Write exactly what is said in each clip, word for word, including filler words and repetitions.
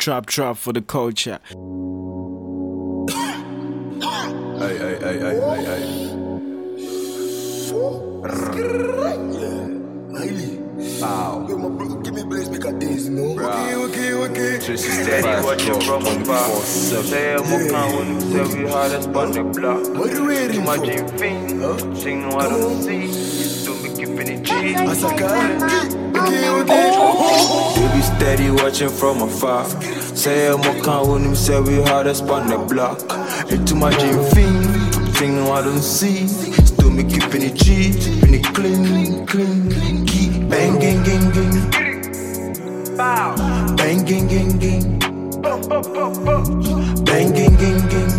Trap, trap for the culture. Ay, ay, ay, ay, ay, ay. Wow. Yo, my brother, give me blaze, make a dance, you know. Bruh. Okay, okay, okay. Just Steady watching from afar. Say I'm a clown, say we hard as on the block. What you ready To my for? dream fiend, sing no I don't see. Do me keeping it G. Asaka, okay, okay. Baby steady watching from afar. Say I'm a clown, say we hard as on the block. Into my dream fiend, sing no I don't see. Still me keeping it G, keeping it clean, clean. Keep bang, gang, gang, gang. Bang, gang, gang, gang. Bang, gang, gang, gang.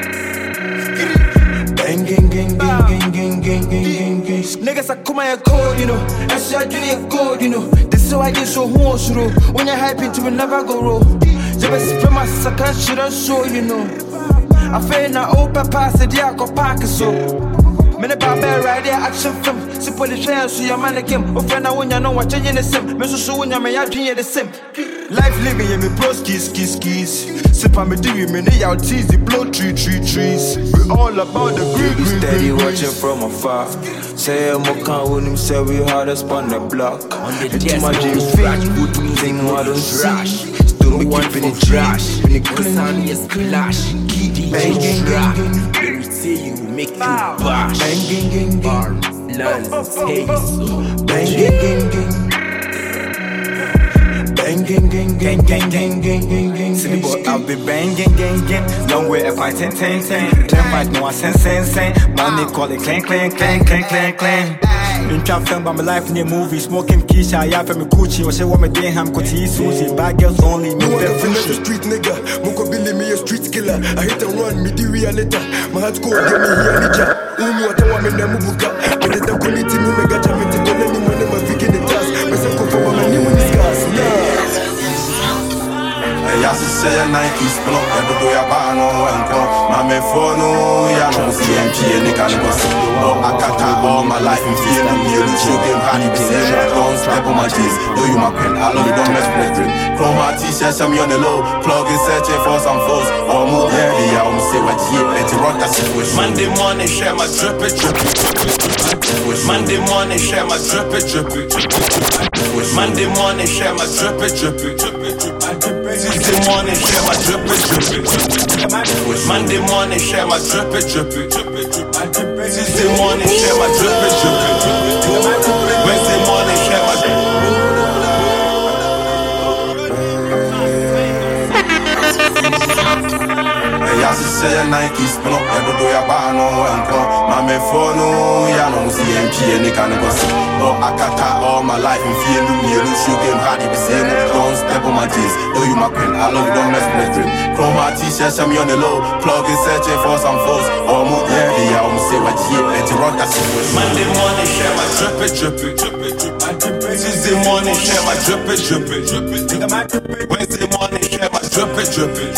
Bang, gang, gang, gang, gang, gang, gang, gang, gang. Niggas are come and cold, you know. I see I do it gold, you know. This is why I get so horse, you know. When you're hyping to it, never go roll. You best spend my sucker shit on show, you know. I feel na open pass it, yeah, I go park it so. Many barber ride there, action film. Simple the train, so your man again. Oh, friend, I want you know what changing the same. Me so so when you may have dream the same. Life living, yeah, me bro skis, skis, skis. Sip on me do you, me need y'all teasy, blow tree, tree, trees. We all about the green, green, Steady green, watching from afar. Say I'm a clown, him say we hard as on the block. Into my dream fiend, sing no I don't see. Still me keeping it trash, when it clean, splash. bang, gang, gang, gang. They say you make you bash. Bang, gang, gang, gang. Lance, hey, so. Bang, gang, gang, gang. Bang, gang, gang, gang, gang, gang, gang, gang, gang. City boy, I'll be banging, gang, gang. Long way, I fight ten, ten, ten. Ten fight, no, I send, send, send. Money call it clang, clang, clang, clang, clang, clang. Been trying film by my life in the movie. Smoking Keisha, yeah, from me Gucci. Or say what me damn ham, Kuti, Susie. Bad girls only, no You better wanna finish a friendship. street nigga. Moko Billy, me a street killer. I hit and run, me the reality. My heart cold, get me here, nija. Umi wata wa me na mubuka. But the community, me mega jamming to call any money, my vegan in task. Myself go for my new in this gas. Jag så säger Nike spin up, jag då jag bara någon welcome. Man med phone, jag någon C M P, ni kan gå så. Och I got all my life in fear, and you look you game honey, be say, don't step on my cheese. Do you my queen, I love you, don't mess with it. Chroma t-shirt, I'm on the low, plug in searching for some foes. Or move, yeah, yeah, I'm say what you let you rock that situation. Monday morning, share my drip it, drip it. Monday morning, share my drip it, drip it. Monday morning, share my drip it, drip it. Tuesday morning, share my drip it, drip it. Monday morning, share my drip it, drip it. Tuesday morning, share my drip it, drip it. Wednesday morning, share my drip it. Jag så säger Nike spin up, jag då jag bara någon welcome. Man med phone, jag någon C M P, ni kan gå så. Och I got all my life in fear, you me look you game honey, be say, don't step on my cheese. Do you my queen, I love you, don't mess with it. Chroma t-shirt, I'm on the low, plug in searching for some foes. Or move, yeah, yeah, I'm say what you let you rock that situation. Monday morning, share my drip it, drip it. Tuesday morning, share my drip it, drip it. Wednesday morning, share my drip it, drip it.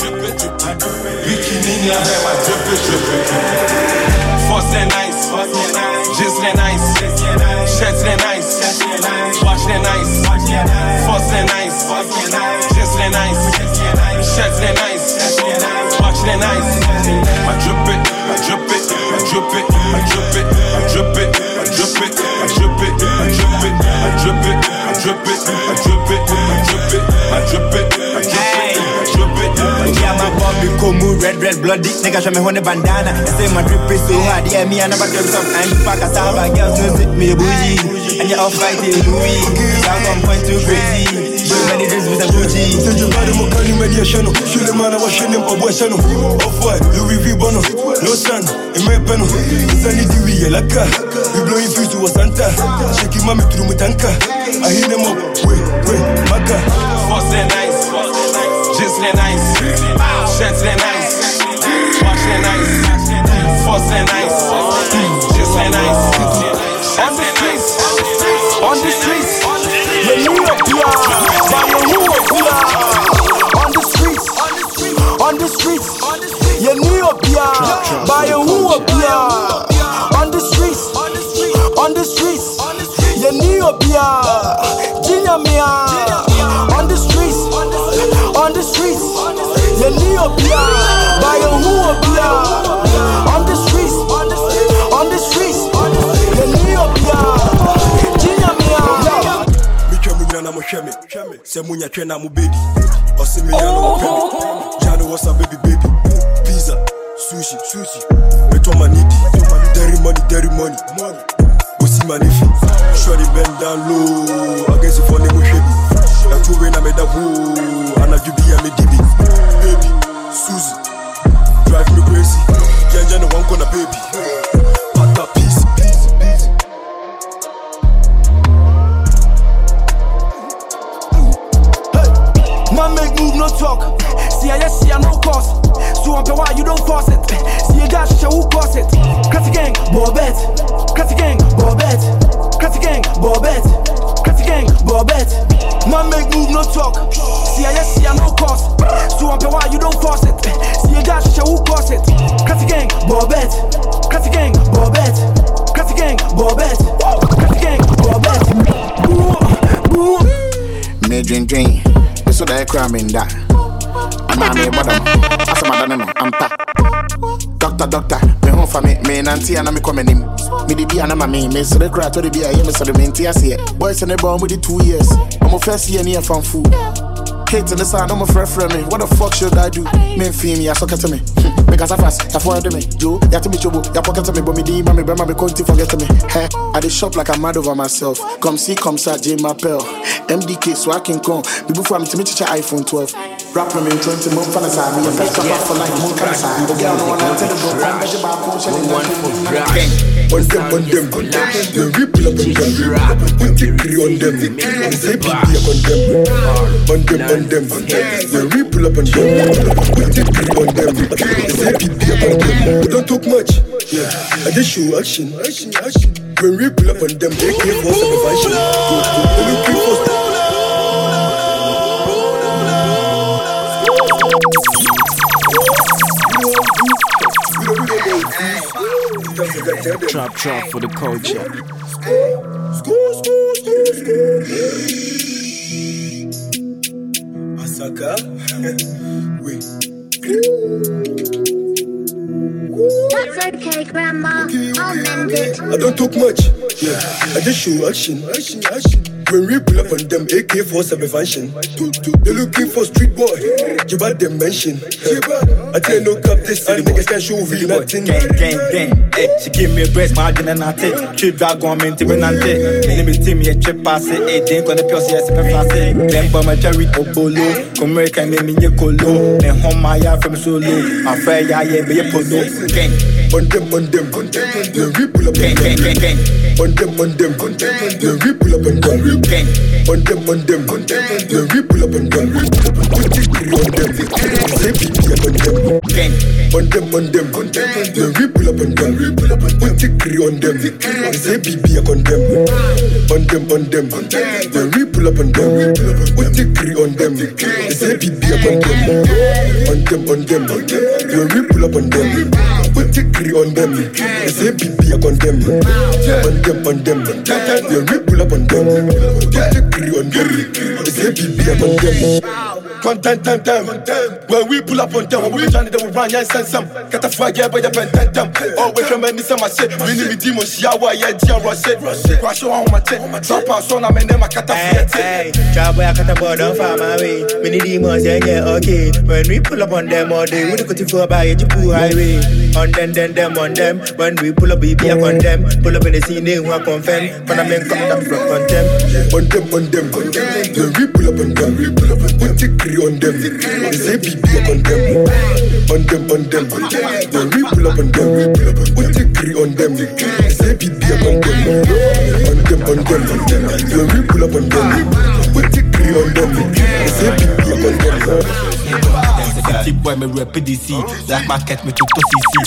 Bikini, I have my drip it, drip it. Force that nice, just that nice. Shirts that nice, watch that nice. Force that nice, just that nice. Shirts that nice, watch that nice. I drip it, I drip it, I drip it, I drip it, I drip it, I drip it, I drip it, I drip it, I drip it, I drip it, I drip it, I drip it, I drip it, I drip it, I drip it. Yeah, my bobby come red, red, bloody. Nigga, show me honey bandana. I say my drip is so hard. Yeah, me, I never drip some time. Pack a saba, girls, no sit me a bougie. And you're off fighting Louis. I'm on point too crazy. So many days with a Gucci. Send your body, more can you make a channel. Shoot the man, I was shooting up a channel. Off white, Louis V. Bono. No sun, in my panel. Sunny D V, like a. We blowing fuse to a Santa. Shaking mommy through my tanker. I hit them up, wait, wait, Maka. Force that nice, just that nice. Shirts that nice, watch that nice. Force that nice, just that nice. On the streets, on the streets, you knew it, yeah. You knew it, yeah. On the streets, on the streets, you knew it, yeah. By a who up, yeah. On the streets, on the streets, you knew it, yeah. Ginya, yeah. On the streets, on the streets. You Neopia, by your Huopia. On the streets, on the streets, on the streets. You Neopia, Jinamia. Micha na mo sheme, se munya twe na mo baby. Ose me ya no pemi. Jano was a baby baby. Pizza, sushi, sushi. Me to manidi, dairy money, dairy money. Bossy manifi, shorty bend down low. I guess if only mo shebi. Na two way na me da woo, ana jubi ya me dibi. Baby, Susie, drive me crazy. Janja no one gonna baby. Pata peace, peace, peace. Man make move, no talk. See I just see I no cost. So I'm why you don't force it. See a guy show who cause it. Classy gang, Bobet. Classy gang, Bobet. Classy gang, Bobet. Classy gang, Bobet. Man make move, no talk. See I just see I no cost. So I'm why you don't force it. See a guy show who cause it. Classy gang, Bobet. Classy gang, Bobet. Classy gang, Bobet. Classy gang, Bobet. Me dream dream. So that crime in that. I'm a me bottom. As a madam, I'm pa. Doctor, doctor, me home for me. Me nanti and I'm coming in. Me the be and I'm me. Me so the crowd to the be. I hear me so the minty I see. Boys in the bomb with the two years. I'm a first year near from food. Hate in the sound, I'm a friend friend me. What the fuck should I do? Me feel me, I suck it to me. Because I fast, I forward me. Joe, you have to be trouble. You pocket to me, but me D, mommy, grandma, me couldn't forget to me. Hey, I dey shop like I'm mad over myself. Come see, come sir, J Mapel. M D K, so I can come. Before I'm to meet your iPhone twelve. Rap me in twenty months for the side. Me a first up for like one kind of side. The girl no one I tell the bro. I'm measure by coach and one for gang. On them, on them, on them. The ripple up on them. Put the crew on them. Say P D on them. On them, on them, on them. The ripple up on them. Put the crew on them. Say P D on them. But don't talk much. Yeah, I just show action, action, action. When we pull up on them, they came for supervision. Go, go, they looking for stuff. Trap trap for the culture. School, school, school, school. Asaka, wait. That's okay, Grandma. Okay, okay, I'll mend okay. it. I don't talk much. Yeah, I just show action, action, action. When we pull up on them, A K forty-seven function. They looking for street boy. Jibba them mention. I tell no cap this and niggas can show really nothing. Gang, gang, gang. Hey, she give me a breast, margin and I take. Trip drag on me, when I take. Name it team, yeah, trip pass it. Hey, drink on the P C S, if I say. Then bomb a cherry obolo. Come here, can name me your colo. Then home my yard from solo. My friend, yeah, yeah, be a polo. Gang. On them, on them, on them. When we pull up on them. Gang, gang, gang. On them, on them, on them. When we pull up on them. Gang. On them, on them, on them. When we pull up on them. Put the crew on them. Say P D on them. Gang. On them, on them, on them. When we pull up on them. Put the crew on them. Say P D on them. On them, on them, on them. When we pull up on them. Put the crew on them. Say P D on them. On them, on them, on them. When we pull up on them. Put the crew on them. Say P D on them. On them, on them, on them. When we pull up on them. Put the crew on them. Say P D on them. One time, time, time. When we pull up on them, we trying to run, yeah, send some. Get a flag, yeah, by the pen, ten them. Always remember some I say. We need me demons, Yawa, yeah, Dia, Rosset. Crash on my tape. Drop out, son, I'm in them, I cut a hey, trouble, I cut a board on far my way. We need demons, yeah, yeah, okay. When we pull up on them all day, we go to four by a Jipu highway. On them, then them, on them. When we pull up, we be up on them. Pull up in the scene, they want confirm. When I'm in come from on them. On them, on them, on them. When we pull up on them, we pull up on them. Put the crew on them. Say P D on them. On them, on them, on them. When we pull up on them, we pull up on them. Put the crew on them. Say P D on them. On them, on them, on them. When we pull up on them, put the crew on them. Say P D on them. City boy, me rep D C. Black market, me took to C C.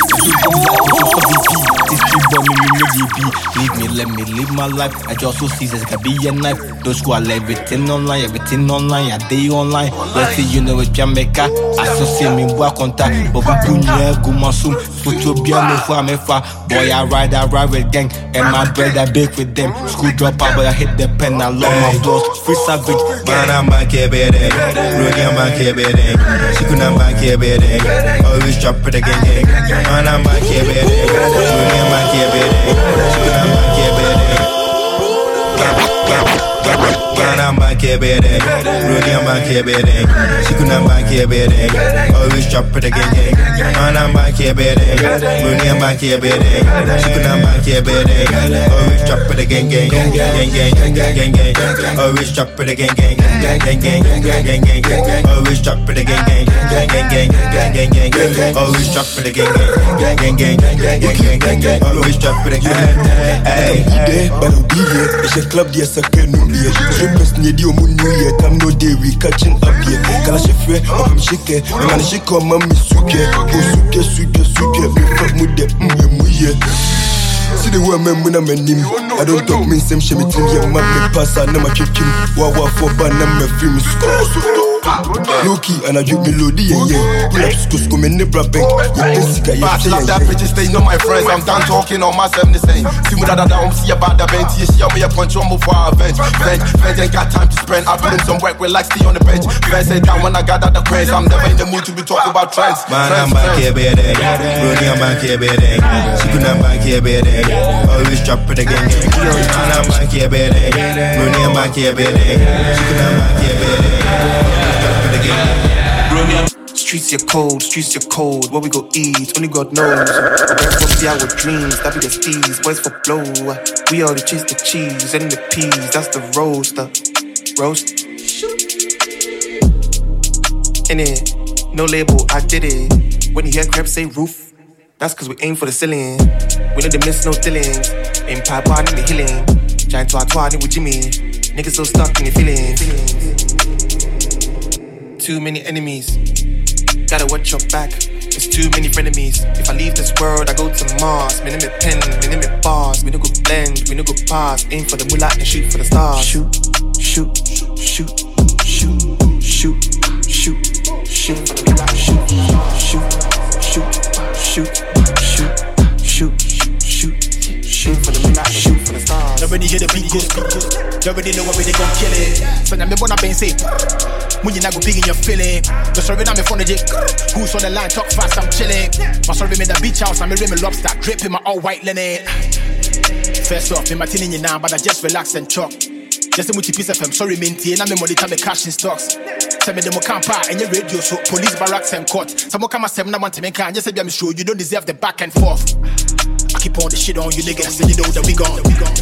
This street boy, me me me D P. Leave me, let me live my life. I just so see this can be a knife. Those who are everything online, everything online, a day online. Let's see, you know it's Jamaica. I so see me work on that. But we punya go masum. Photo be me for me for. Boy, I ride, I ride with gang. And my brother bake with them. School drop out, but I hit the pen. I love my flows. Free savage. Man, I'm back here, baby. Rudy, I'm back here, baby. She couldn't back here, baby. Always drop it again, gang. Man, I'm back here, baby. Rudy, I'm back here, baby. She couldn't back here, baby. Man, I'm back here, baby. Rudy, I'm back here, baby. She couldn't back here, baby. Always drop it again, gang. Man, I'm back here, baby. Rudy, I'm back here, baby. She couldn't back here, baby. Always drop it again, gang, gang, gang, gang, gang, gang. Always drop it again, gang, gang, gang, gang, gang, gang, gang. Always drop it again, gang, gang, gang, gang, gang, gang, gang. Always drop it again, gang, gang, gang, gang, gang, gang, gang. Always drop it again. Hey, hey, but I'll be here. It's a club, yes, I can't know me. Person ye di omu new year time no day we catching up here. Kala shefre, I'm shake. My man shake on mommy suke. Oh suke, suke, suke. Me fuck mu de mwe muye. See the way men when I'm in him. I don't talk mean same shit. Me team yeah, man me pass I know my kick him. Wa wa for ban na me free me suke. Loki and I give me loady yeah yeah. Pull up skus come in the bank. You think I But love that bitch stay no my friends. I'm done talking on myself the same. See me that I'm see about the bench. You see me a punch on move for a bench. Bench, bench ain't got time to spend. I put in some work, relax, stay on the bench. Bench say down when I got out the craze. I'm never in the mood to be talking about trends. Man, I'm back here, baby. Rudy, I'm back here, baby. She couldn't back here, baby. Always drop it again. Man, I'm back here, baby. Rudy, I'm back here, baby. She couldn't back here, baby. Streets are cold, streets are cold. What we go eat, only God knows. Boys for be our dreams, that be the steez. Boys for blow, we all the chase the cheese and the peas. That's the roaster, roast. In it, no label, I did it. When you hear crap say roof, that's cause we aim for the ceiling. We know they miss no dealings. Aim pipe on in the healing. Giant twat twat with Jimmy. Niggas so stuck in the feelings. Too many enemies. Gotta watch your back. There's too many frenemies. If I leave this world, I go to Mars. Me name it pen, me name it bars. We no go blend, we no go pass. Aim for the moolah and shoot for the stars. Shoot, shoot, shoot, shoot, shoot, shoot, shoot for the moolah. Shoot, shoot, shoot, shoot, shoot, shoot, shoot, shoot for the moolah. Shoot for the stars. Already hear the beat go. You already know what we they gon' kill it. So now me wanna been say. When you not go big in your feeling. The sorry now me phone the who's on the line, talk fast, I'm chilling. My sorry me the beach house, I'm a rim lobster, dripping my all white linen. First off, me my tin in you now, but I just relax and chop. Just a multi piece of them, sorry minty, and I'm a money time cash in stocks. Tell me the more camp and your radio, so police barracks and court. Some more come at seven, I want to make can just say I'm sure you don't deserve the back and forth. I keep on the shit on you niggas, and you know that we gone.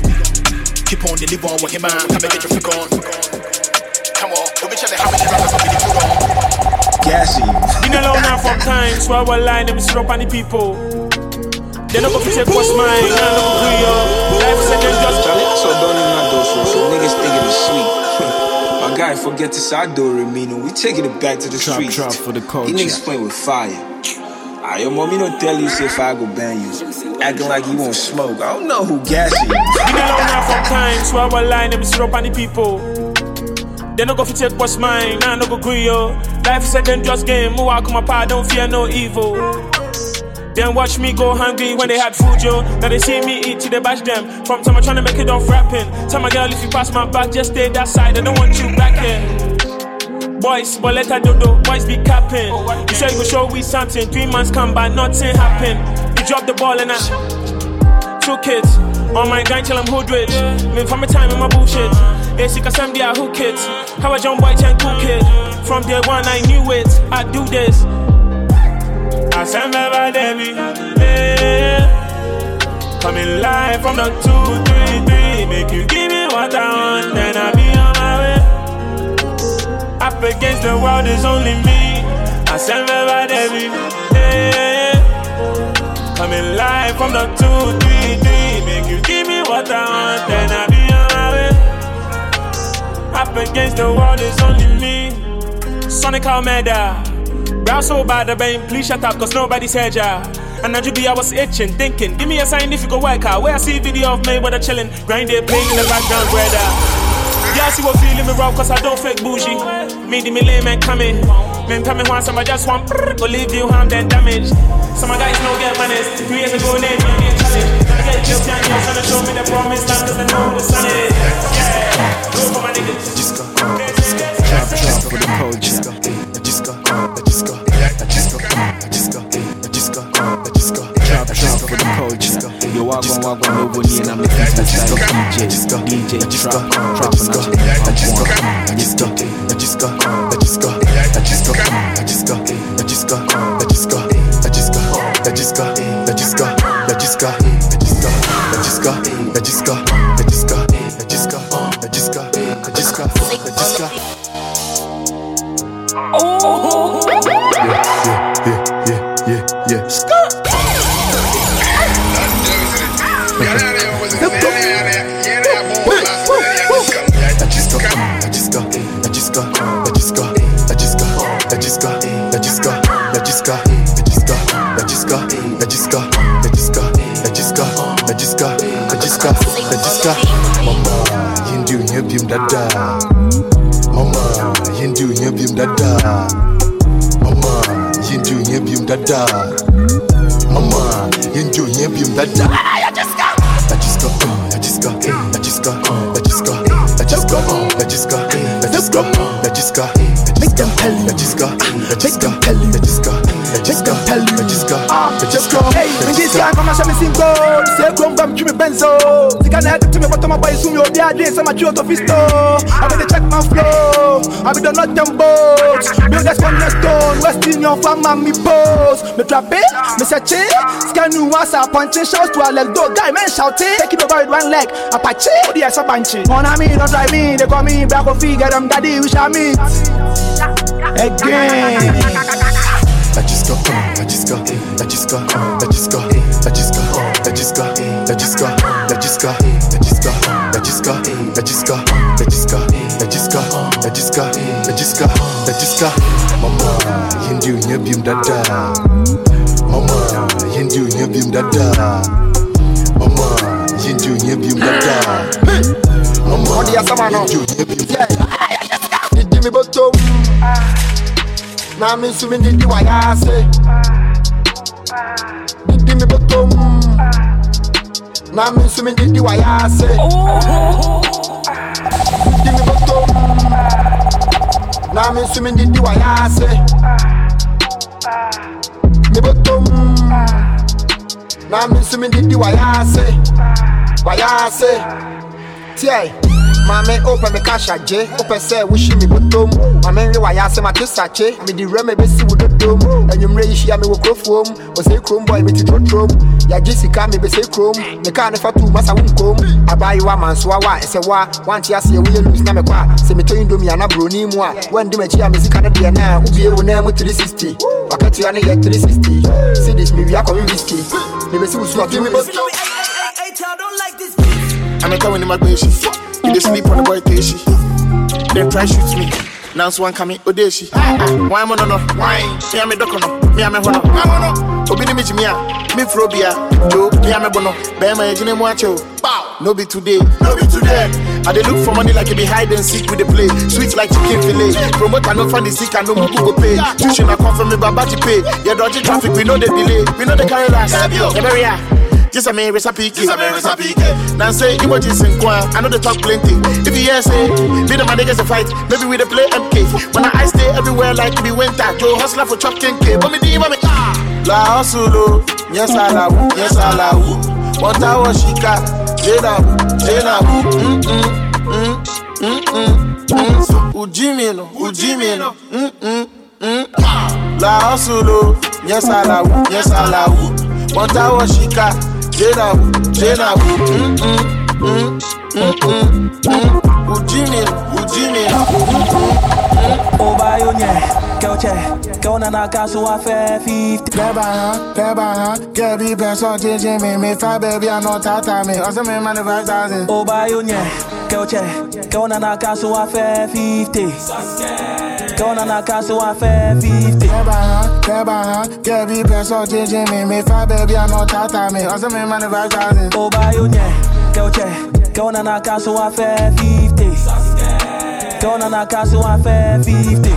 Keep on the live on with him, man, come and get your freak on. Come on, we'll be trying to have it rappers up in the food on. Gassy. Been alone now from time, so I will line them strap on the people. They don't go to take what's mine, I don't go to your life second just so don't even not do so, so niggas thinking it's sweet. My guy, forget this I do Remino. We taking it back to the trap, streets. Trap for the culture. He niggas playing with fire. Ah, your mommy don't tell you if I go ban you. Acting like you won't smoke. I don't know who gassy. Been alone now from time, so I will line them strap on the people. They no go fi take what's mine, nah no go green yo. Life is a dangerous game, mo walk on my path, don't fear no evil. Then watch me go hungry when they had food yo. Now they see me eat till they bash them. From time I'm tryna make it off rapping. Tell my girl if you pass my back, just stay that side, I don't want you back here. Boys, but let her do do, boys be capping. You say you go show we something, three months come by, nothing happen. You drop the ball and I two kids. On my grind till I'm hood rich. Me from my time in my bullshit. They sick as I'm there, who kids? How a young boy can cook it. From day one I knew it, I do this. I send my baby, yeah. Coming live from the two, three, three. Make you give me what I want, then I'll be on my way. Up against the world is only me. I send my baby, yeah. Coming live from the two, three, three. Make you give me what I want, then I'll be on my way. Up against the world is only me. Sonic Almeida. Brow so bad, the brain, please shut up, cause nobody said ya. And now you be, I was itching, thinking, give me a sign if you go work out. Where I see video of me, where chilling, grind it, playing in the background, brother. Yeah, I see what feeling me raw, cause I don't fake bougie. Me, the me layman coming. Men tell me once, some I just want go leave you harmed and damaged. Some of guys no get manners. Three years ago, they made me a challenge. I get guilty and you're trying to show me the promise land cause I know the sun is. Yeah, go for my niggas. Disco, trap, trap for the culture. Disco, disco, disco, disco, disco, disco, trap, trap for the culture. Yo, walk on, walk on, nobody and I'm listening to the style of D J. Disco, D J, trap, trap, disco, disco, disco, disco, disco, disco, disco, disco, disco. La disca, la disca, la disca, la disca, la disca, la disca, la disca, la disca, la disca, la disca, la disca. Oh, yeah, yeah, yeah, yeah, yeah. Stop. La disca, la disca, la disca, la disca, la disca, la disca, la disca, la disca. La disca, la disca, la disca, la disca, la disca, la disca, la disca. Mama, Hindu nyebim dada. Mama, Hindu nyebim dada. Mama, Hindu nyebim dada. Mama, Hindu nyebim dada. La disca, la disca, la disca, la disca, la disca, la disca, la disca, la disca, la disca. Make them tell you, la disca, la disca, la disca. Just go tell you, just go, just go. Hey, when this guy come and show me sing gold, say come bam to me benzo. They can't help to me, but my boy soon you'll be a day. So much out of his store. I better check my flow. I be the not them boats. Build that one stone, West Indian farm and me pose. Me trap it, me set it. Scan you once I punch it, shouts to a leg dog. Guy man shout it, take it over with one leg. Apache, oh yes, a bunch it. On me, don't try me. They call me black or figure them daddy, we shall meet again. La disco, la disco, la disco, la disco, la disco, la disco, la disco, la disco, la disco, la disco, la disco, la disco, la disco, la disco, la disco, la disco. Mama, Hindu nyebim dada. Mama, Hindu nyebim dada. Mama, Hindu nyebim dada. Mama, Hindu nyebim dada. Did me bottom. Now I'm assuming did you I say did me bottom. Now I'm assuming did you I say did me bottom. Now I'm assuming did you I say me bottom. Now I'm assuming did you I say why I say T Mame open me cash aje, open say wish me bottom. Mame we why say my kisache, me di reme be si with the dome. And you mre shi me wo crofom, o say chrome boy me ti trotrom. Ya Jessica me be say chrome, me ka ne fatu masa won kom. Abai wa man so wa, say wa, want ya say we lose na me kwa. Say me to indomie na broni mu a, when di me chi me sika na de na, ubie wo na mu three sixty. Wakati ya ne get three sixty. See this me we are coming risky. Me be si usu ati me bottom. Hey, y'all don't like this beat. I'm a coming in my baby. You dey sleep on the boy Teshi. They try shoot me. Now one coming Odeshi. Why am I no? Why? Me am a dokono. Me am a hono. Obi me jimia. Me frobia. Joe. Me am a bono. Be my ejine muacho. Bow. No be today. No be today. I dey look for money like it be hide and seek with the play. Sweet like chicken fillet. Promote and no find the sick and no mugu go pay. Tuition I come from me babaji pay. Yeah, dodgy traffic we know the delay. We know the carry last. Yeah, just a me recipe, just a me recipe. Now say you want this in Kwa, I know they talk plenty. If you hear say, me the man niggas a fight, maybe we dey play M K. When I stay everywhere like it be winter, Joe hustler for chop ten K. But me di me ah. La hustle, yes I la, yes I la. What I was shika, jena, jena. Mm mm mm mm mm. Ujimi no, ujimi no. Mm mm mm. La hustle, yes I la, yes I la. What I was shika. Jena, Jena, mm mm mm mm mm mm. Ujimi, Ujimi, oh by you, yeah, Kelche, Kona Nakasu, I fair fifty. Keba, Keba, Kebi, Peso, J J, me, me, fa baby, I know Tata, me, also me, man, five thousand. Oh by you, yeah, Kelche, Kona Nakasu, I fair fifty. Kona Nakasu, I fair fifty. Keba, Keba, Kebi, Peso, J J, me, me, fa baby, I know Tata, me, also me, man, five thousand. Oh by you, yeah, Kelche, Kona Nakasu, I fair fifty. Kona Nakasu, I fair fifty.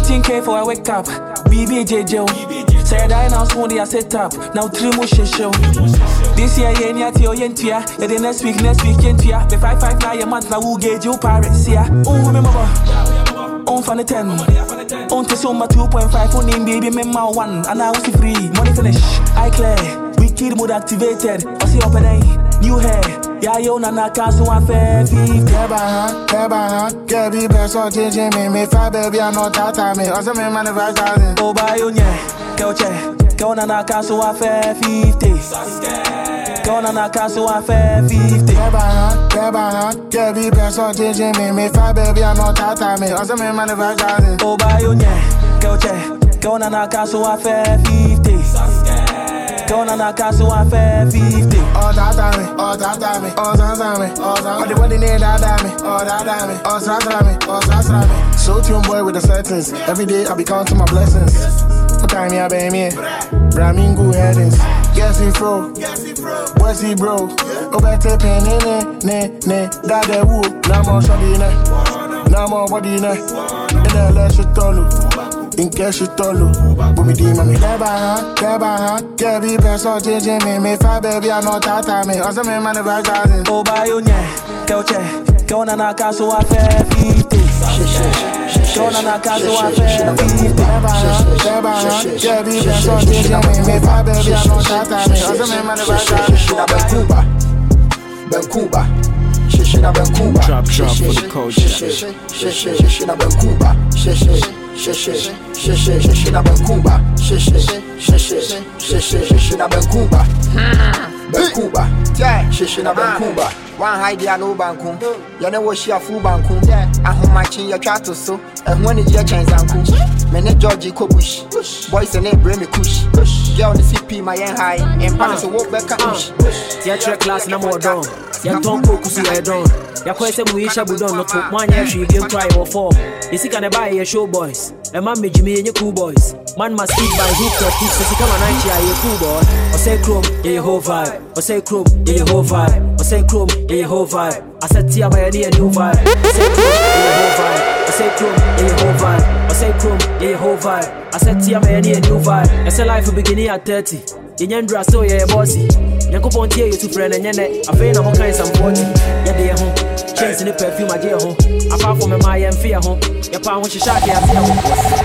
fifteen K for a wake up. B B J Joe. Say I die now, soon they are set up. Now three more show. This year, yeah, yeah, yeah, yeah, yeah. The next week, next week, yeah, yeah. The five five nine a month, now who gauge you Paris, yeah. Oh, remember. On for the ten. On to summa two point five. On in baby, member one. And now it's free. Money finish. I clear. Wicked mode activated. I see up and a new hair. Yeah, you nana can't so unfair. Keba, keba, kebi beso teaching me. Me fa baby, I know tata me. Also me manufacturing. Oh, by you, yeah. Kauche. Kauna na kaso afe fifty. Kauna na kaso afe fifty. Keba, keba, kebi beso teaching me. Me fa baby, I know tata me. Also me manufacturing. Oh, by you, yeah. Kauche. Kauna na kaso afe fifty. Kauna na kaso afe fifty. Oh, tata me, oh, tata me, oh, tata me, oh, tata me. Oh, the body need that me, oh, that me, oh, tata me, oh, tata me. So tune boy with the settings. Every day I be counting my blessings. What time ya be me? Bramingo headings. Yes he fro. Where's he bro? Oh better pen ne ne ne ne. That the woo. No more shoddy ne. No more body ne. In the last shit tolu. In case you tolu. But me di mami. Keba ha, keba ha. Kebi peso teaching me. Me fa baby I know tata me. Also me manufacturing. Oh by you nye. Kauche. Kauna na kaso afe fifty. Kauna na kaso afe fifty. Keba ha, keba ha. Kebi peso teaching me. Me fa baby I know tata me. Also me manufacturing. Shina Benkuba, Benkuba. Shina Benkuba. Drop, drop for the culture. Shina Benkuba. Shina Benkuba. Shina Benkuba. Benkuba. Yeah, Shina Benkuba. One idea no banku. You know what she a full banku. I home my chin your chato so. And when it's your chance uncle. Mene Georgie Kobush. Boys and name bring me kush. Girl on the C P my end high. And parents will walk back at theatre class no more down. Ya tonko kusi ya don. Ya kwese muisha budon no to one year she game try or four. You see can I buy a show boys. A man me Jimmy and your cool boys. Man must speak by hook or hook. So come on night ya cool boy. Or say chrome, yeah whole vibe. Or say chrome, yeah whole vibe. Or say chrome, yeah whole vibe. I said tia by a new vibe. Or say chrome, yeah whole vibe. Or say chrome, yeah whole vibe. Or say chrome, yeah whole vibe. I said tia by a new vibe. I say life will beginning at thirty. In Yandra so yeah bossy. Yanko Pontier you to friend and yene. I feel I'm okay some forty. Yeah they home. Chasing the perfume I get home. Apart from my and fear home. Your pound when she shot I see home.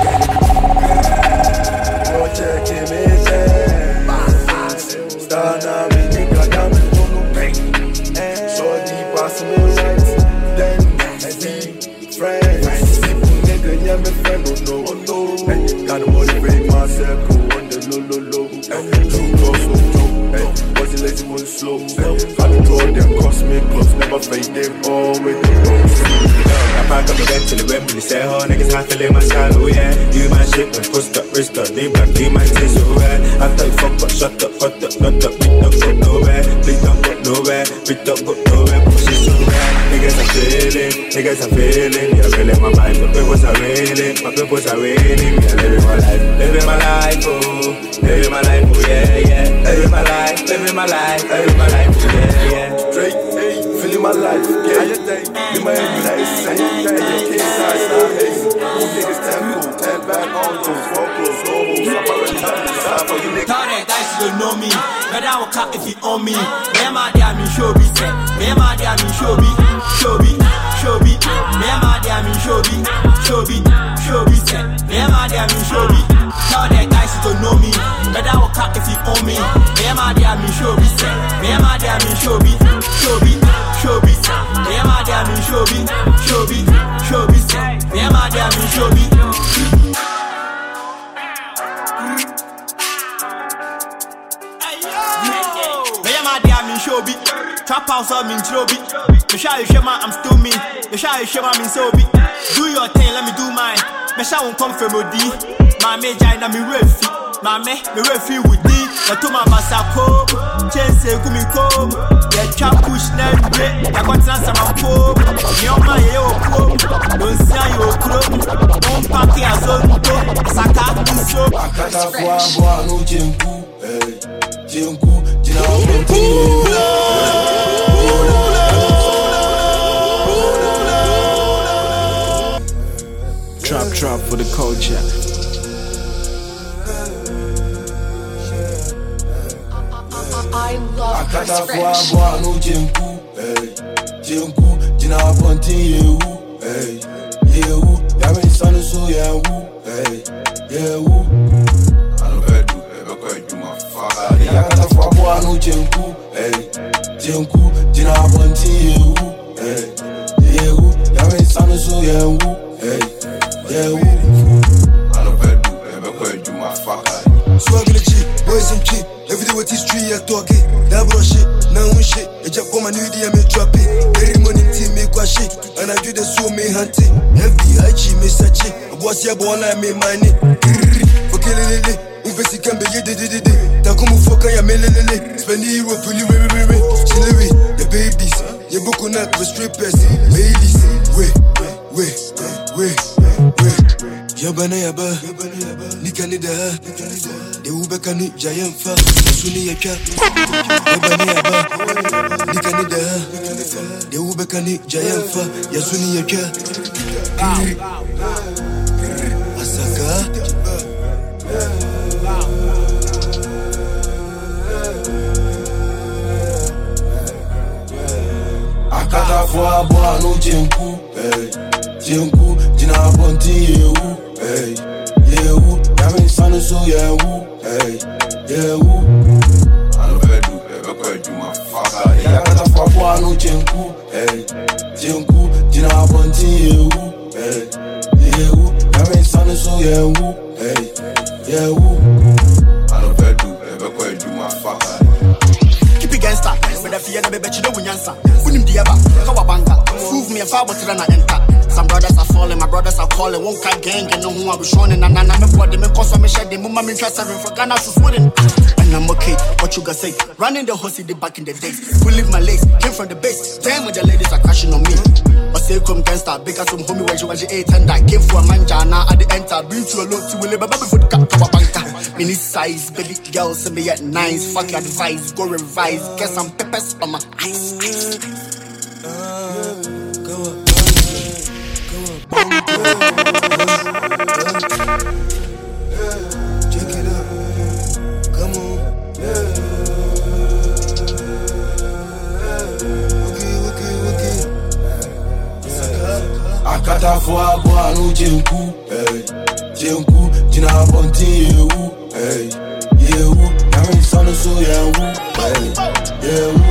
Start now, me nigga down to no pain. So deep, possible lights. Then I see friends. People nigga, yeah, my friend, oh no, oh no. Gotta motivate myself, go on the low, low, low. Too close, so low. Was it lazy, was slow. Gotta told them, cost me close, never fade them all with the roads. I pack up the bed till the Wembley say, oh, niggas have to lay my style, oh yeah. You my shit, but post up, wrist up, they black, they my taste, oh yeah. After you fuck up, shut up, cut up, not up, big don't go nowhere. Big don't go nowhere, big don't go nowhere, push it so bad. Niggas are feeling, niggas are feeling. Yeah, feeling my mind, my people's are raining, my people's are raining. Yeah, living my life, living my life, oh. Living my life, oh yeah, yeah. Living my life, living my life, living my life, oh yeah, yeah. Straight, hey, feeling my life, yeah. In my head, like say, yeah, yeah, king size, now, hey. Who niggas ten cool, ten back on those, four close, no holes. I'm already done, stop for you niggas. Tell them guys you don't know me, but I will cut if you own me. Me and my damn in show be set, me and my damn in show be, show be, show be. Me and my damn in show be, show be, show be set. Me and my damn in show be. Tell them guys you don't know me, but I will cut if you own me. Me and my damn in show be set, me and my damn in show be, show be, show be set. Me and my damn in show be, show be, show be set. Me and my damn in show be. Trap house on me Trobi. Me shy you shema, I'm still me. Me shy you shema, me so be. Do your thing, let me do mine. Me shy won't come from Odi. My major na me refi. My me, me refi with D. Na to my masako. Chase kumi kom. Yeah, trap push net break. Ya got answer my pop. Me on my yo pop. Don't say you chrome. Don't pack your zone to. Saka so. Akata kwa bwa no jemku. Hey, jemku. Jina continue. Drop, Trap, trap for the culture. I love Chris Rich. no Jenku, hey, Jenku, Jina Ponti, you, hey, you, Yamin Son so you, hey, you. I don't do ever quite do my father. Yakata Fabua no Jenku, hey, Jenku, Jina Ponti, you, hey, you, Yamin Son so you, hey, you. I don't do ever quite do my father. Swagger the cheap, boys and cheap. Every day with this tree, I talk it. That bro shit, now one shit. I jump on my new D M, I drop it. Every morning, team make what shit. And I do the so me hunting. F B I G, me such it. I was here, born, I made money. For killing it, Umpesi can be ye, did it. Takumu Foka, ya melele. Spend the Europe, really, really, really. Chillery, the babies. Ye book on that with strippers. Ladies, wait, wait, wait, wait. Yabana yaba, Nikanida. The Ubekani Giant Fa, Suni Yaka, Yabanaba, Nikanida, the Ubekani Giant Fa, Yasuni Yaka, Asaka, Akata for Boa no Jenku, hey, Jenku, Jina Ponti, you, hey, you, Yamin Son so you. Hey, yeah, woo. I don't do ever quite do my father. Yakata Fabua no Jenku, hey, Jenku, Jina Ponti, you, hey, yeah, woo. Yamin Son so yeah, woo, hey, yeah, woo. I don't do ever quite do my father. Keep it gangsta, but if you never bet you know when you answer. Unim diaba, Kawabanga, prove me if I was to enter. Some brothers are falling, my brothers are calling. Won't cut gang, and no one will be showing. And I'm not body, me cause I'm a shed. The mumma me trust seven for Ghana, so swooning. And I'm okay, what you gonna say? Running the horse, did back in the days. We leave my legs, came from the base. Damn, when the ladies are crashing on me. But say, come gangsta, big as some homie when you was eight and I came for a manja. Now at the enter, been to a lot to live, but before the cut to a banker. Mini size, baby girls, send me at nines. Fuck your advice, go revise. Get some peppers on my ice. Check it out. Come on. Okay, okay, okay. Akata for Boa no Jenku, hey, Jenku, Jina Ponti, you, hey, you, Yamin Son so you, hey, you.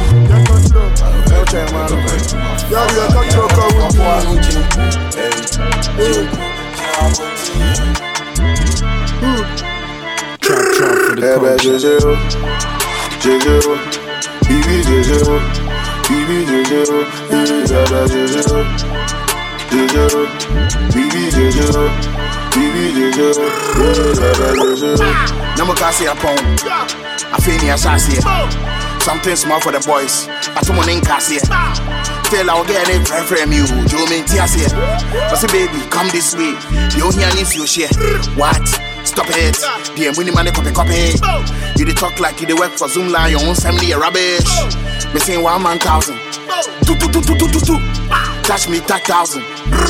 Yeah, we are control code. Boa no Jenku, hey. Trap, trap for the culture. Jojo, Jojo, Bibi Jojo, Bibi Jojo, Jojo, Jojo, Bibi Jojo, Bibi Jojo, Jojo. Namokasi upon. I feel near Sassy. Something small for the boys. I told my name Cassia. Tell I'll get it from you. You mean Tiasia? I say, baby, come this way. You hear if you share. What? Stop it. The money money copy copy. You dey talk like you dey work for Zoom line. Your own family rubbish. Me saying one man thousand. Do do do do do do do. Touch me that thousand.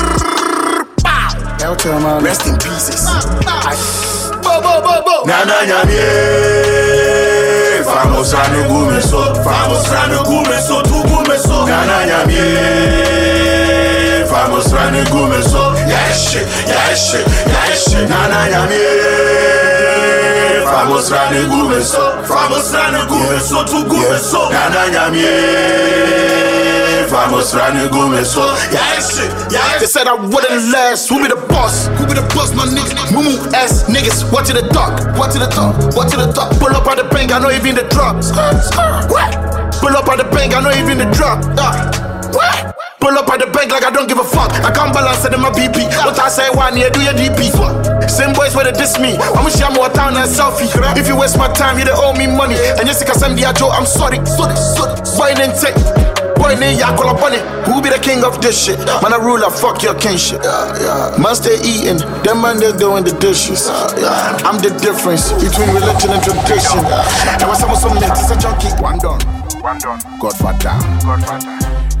Rest in pieces. Bo bo bo bo. Na na nyamie. Vamos a no gume so. Vamos a no gume so. Tu gume so. Na na nyamie. Vamos a no gume so. Yes shit, yes shit, yes shit. Na na nyamie. Vamos a no gume so. Vamos a no gume so. Tu gume so. Na na nyamie. Vamos a no gume so. Yes shit, yes. They said I wouldn't last. Who be the boss? Who be the boss, my nigga? Mumu ass niggas. What to the dark? What to the top? What to the top? Pull up on the bank, I know even the drop. What? Pull up on the bank, I know even the drop. What? Pull up at the bank like I don't give a fuck. I can't balance it in my B P. What I say, one year, do your D P. Same boys where they diss me. I'ma share more town and selfie. If you waste my time, you they owe me money. And just because I'm the Joe, I'm sorry. Sorry, sorry. Boy, then take. Boy, then ya call up on it. Who be the king of this shit? Man, a ruler, fuck your king shit. Man, stay eating. Them man, they doing the dishes. I'm the difference between religion and tradition. And when someone some net, it's a junkie. One done. One done. Godfather. Godfather.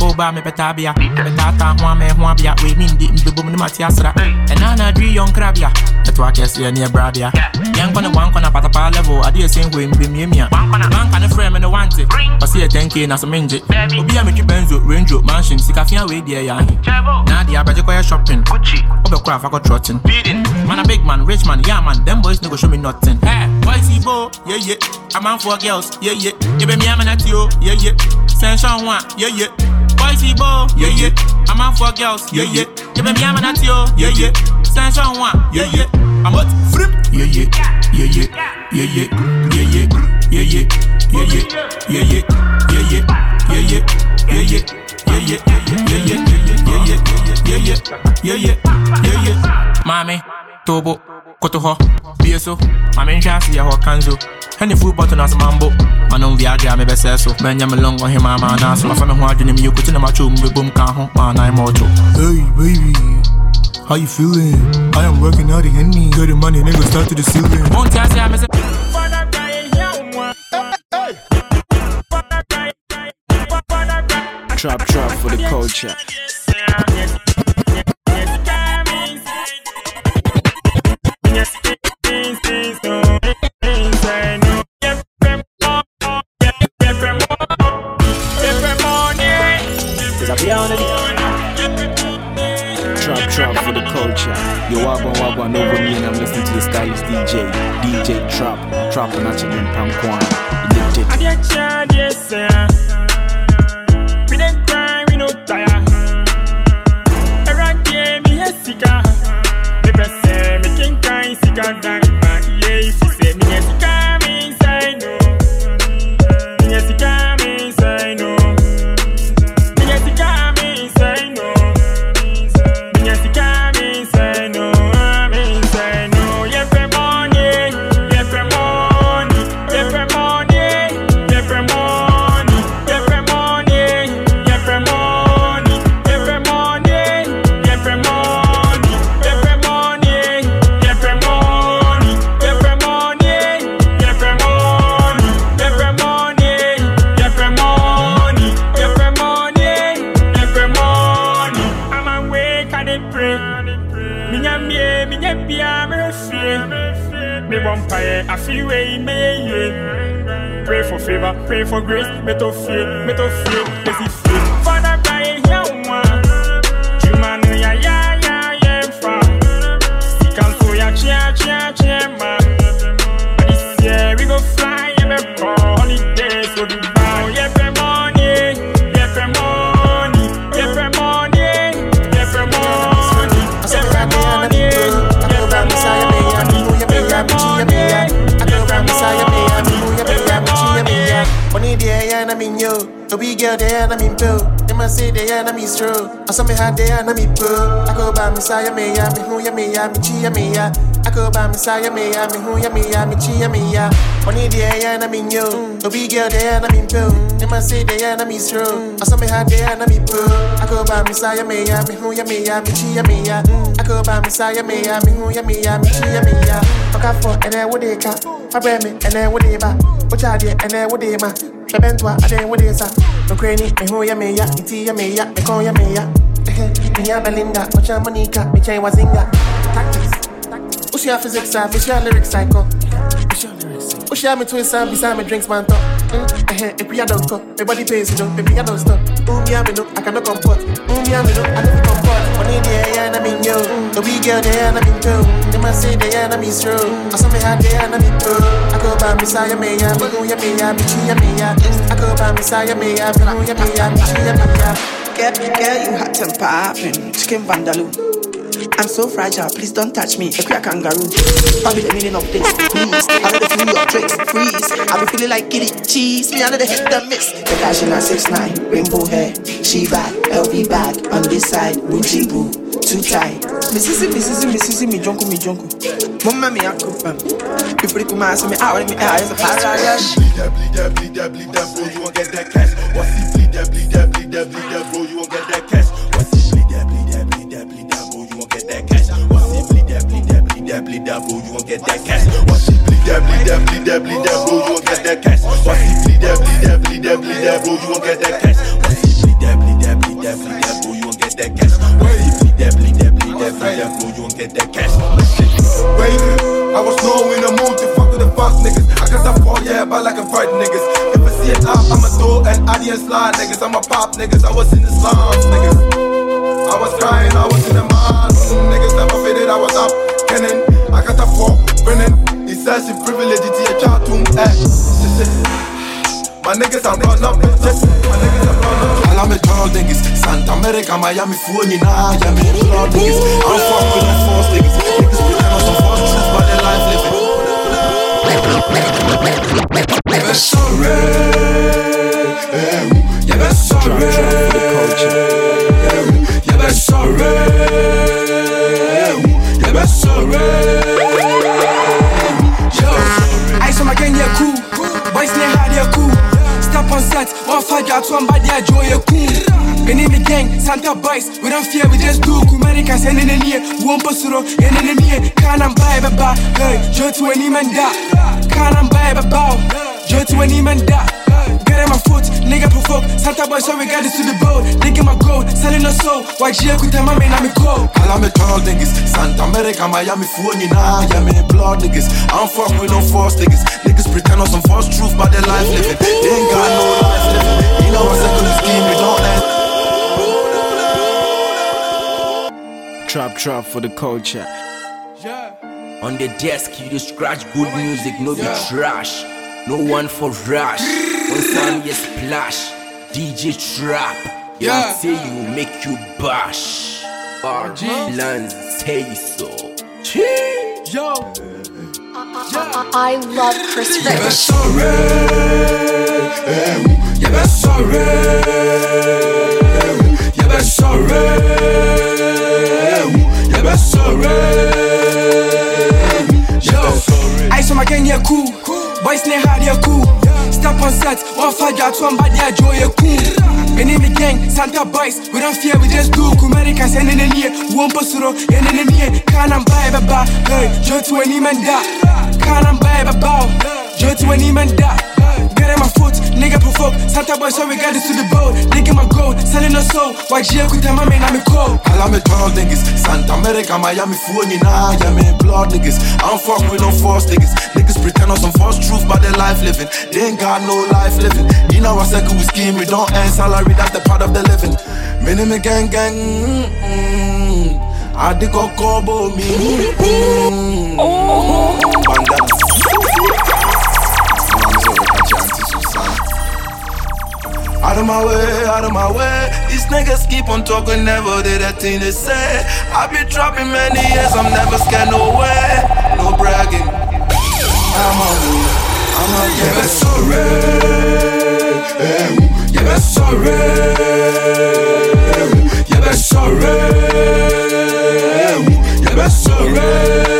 Oba me betabia, betata hwa me hwa bia. We mean di mbebo me matiasra. And I dri young crabia. That wa kesi near brabia. Young kona one kona patapa level. I do the same way me me me. One kana frame and want it. But see a ten K na some minje. Obi a me benzo, range mansion, sikafia we dia ya. Na dia baje kwa shopping. Obe kwa fa ko trotting. Man a big man, rich man, yeah man. Them boys no go show me nothing. Hey, boys bo, yeah yeah. A man for girls, yeah yeah. You be me a man at you, yeah yeah. Sensation one, yeah yeah. Boys bo, yeah yeah. A man for girls, yeah yeah. You be me a man at you, yeah yeah. Sensation one, yeah yeah. I'm hot, flip, yeah yeah, yeah yeah, yeah yeah, yeah yeah, yeah yeah, yeah yeah, yeah yeah, yeah yeah, yeah yeah, yeah yeah, yeah yeah, yeah yeah, yeah yeah, yeah yeah, yeah yeah. Mommy, Tobo, Kotoho, Bieso, Mammy Jassy, or Kanzo. Any food button as a mambo. Man on Viagra, me best so. Benjamin Long on him, man. I saw my friend who had you could in my room with boom can't man. I'm mortal. Hey, baby. How you feeling? I am working out the henny. Get the money, nigga, start to the ceiling. Won't I say I'm a Trap, trap for the culture. Trap, trap for the culture. Yo, wagwan, wagwan over me, and I'm listening to the stylish D J, D J Trap, Trap and actually in Pam Kwan. Legit. I get child, yes, sir. We don't cry, we no tire. Every day, me a sika. Me best say, me king kind sika down. Yeah, if you say me a sika, me say no. Me a sika, me say no. Me a sika, me say no. I feel way me pray for favor, pray for grace, me to fear, me to fear, me to fear. Father, I hear one. Human, ya ya ya ya fa. Stick and so ya chia chia chia ma. This year we go fly and we go holidays so the bow. Yeah, for money, yeah for money, yeah for money, yeah for money, yeah for money, yeah for money. Money there and I'm in you. A big girl there and I'm in pill. They must say they and I'm in stroke. I saw me had there and I'm in pill. I go by Messiah me ya, me who ya me ya, me chi ya me ya. I go by Messiah me ya, me who ya me ya, me chi ya me ya. Money there and I'm in you. A big girl there and I'm in pill. They must say they and I'm in stroke. I saw me had there and I'm in pill. I go by Messiah me ya, me who ya me ya, me chi ya me ya. I go by Messiah me ya, me who ya me ya, me chi ya me ya. Fuck up for and then what they cat. My brain me and then what they back. What I did and then what they ma. Bentwa, I didn't with this. No cranny, me who ya me ya, me tea ya me ya, me call ya me ya. Me ya Belinda, watch ya Monica, me chain was inga. Tactics. What's your physics, I miss your lyrics cycle. What's your me twist, I beside me drinks, man. Eh, if we are don't come, my body pays, you know, baby, I don't stop. Ooh, me, I know, I cannot comport. Ooh, me, I know, I never comport. Money there, and I'm in yo. The wee girl there, and I'm in too. They must say they and I'm in true. I saw me had there, and I'm in too. I go by Messiah, me, ya, me, who ya, me, ya, me, chi, ya, me, ya. I go by Messiah, me, ya, me, who ya, me, ya, me, chi, ya, me, ya. Girl, girl, you hot and poppin', chicken vandaloo. I'm so fragile, please don't touch me, a crack kangaroo. Probably the meaning of this, please. I know the feel your tricks, freeze. I be feeling like giddy cheese, me I know the hit the miss. The dash in a six nine, rainbow hair, she bag, L V bag, on this side, Gucci boo, too tight. Mississippi, Mississippi, Mississippi, me jungle, me jungle. Mama me a coupon. Before you come out, me out, me out, it's a paradise. Bleed that, bleed that, bleed that, bleed that, bro, you won't get that cash. What's it, bleed that, bleed that, bleed that, bleed that, bro, you won't get that cash. What's it, bleed that, bleed that, bleed that, bleed that, bro, you won't get that cash. What's it, bleed that, bleed that, bleed that, bleed that, bro, you won't get that cash. What's it, bleed that, bleed that, bleed that, bleed that, bro, you won't get that cash. What's it, bleed that, bleed that, bleed that, bleed that, bro, you won't get that cash. What's it, bleed that, bleed that, got a four, yeah, but like a fright niggas. If I see it up, I'ma throw an audience line, niggas. I'm a pop, niggas. I was in the slums, niggas. I was crying, I was in the mud, niggas never fitted, I was up, kenning. I got a four, grinning. He says she privileged to your child to eh. My niggas are run up, just my niggas are run up. All I'm a tall niggas, Santa America, Miami, Fuji, nah, yeah, me blood niggas. I don't fuck with no false niggas. Niggas pretend on some false truths, but their life living. Yeah, that's sorry. Yeah, that's sorry. Yeah, that's sorry. Yeah, that's sorry. I saw my gang, yeah, cool. Boys, they hard, yeah, cool. Step on set, one fight, got one body, yeah, joy, yeah, cool. And in the gang, Santa boys, we don't fear, we just do. Americans, and in the near, one posuro, and in the near, can't I'm buy a bar, hey, Joe to any man that. Can't I'm buy a bow, Joe to any man that. Get in my foot, nigga provoke. Santa boy, so we got this to the boat. Digging my gold, selling a soul. Why G with my man, I'm a cold. All I'm a tall niggas, Santa America, Miami, Fuji, nah, yeah, me blood niggas. I don't fuck with no false niggas. Niggas pretend on some false truth, but their life living. They ain't got no life living. You know what's second scheme, we don't end. Trap, trap for the culture. Yeah. On the desk, you just scratch good music, no be trash. No one for rush. One sound you splash. D J Trap. Yeah. Say you make you bash. Bar lands say so. Yo. I love Chris Rich. Yeah, that's sorry. Yeah, that's sorry. Yeah, that's sorry. Yeah, that's sorry. Yo. I saw my gang, yeah, cool. Boys, they hard, yeah, cool. Step on set, one fight, got one body, yeah, joy, yeah, cool. And in the gang, Santa boys, we don't fear, we just do. Americans, and in the near, one posuro, and in the near, can't I'm buy a bar, hey, Joe to any man that. Can't I'm buy a bow, Joe to any man that. Get in my foot, nigga provoke. Santa boy, so we got this to the boat. Digging my gold, selling a soul. Why G with my man, I'm a cold. All I'm a tall niggas, Santa America, Miami, Fuji, nah, yeah, me blood niggas. I don't fuck with no false niggas. Niggas pretend on some false truth, but their life living. They ain't got no life living. You know, I second we scheme, we don't earn salary, that's the part of the living. Minimum gang gang, mm-mm. I dig a combo me. Mm-mm. Oh, out of my way, out of my way. These niggas keep on talking, never did a thing they say. I been trapping many years, I'm never scared, no way. No bragging. I'm on me, I'm on yeah, that's sorry. Yeah, that's sorry. Yeah, that's sorry. Yeah, that's sorry.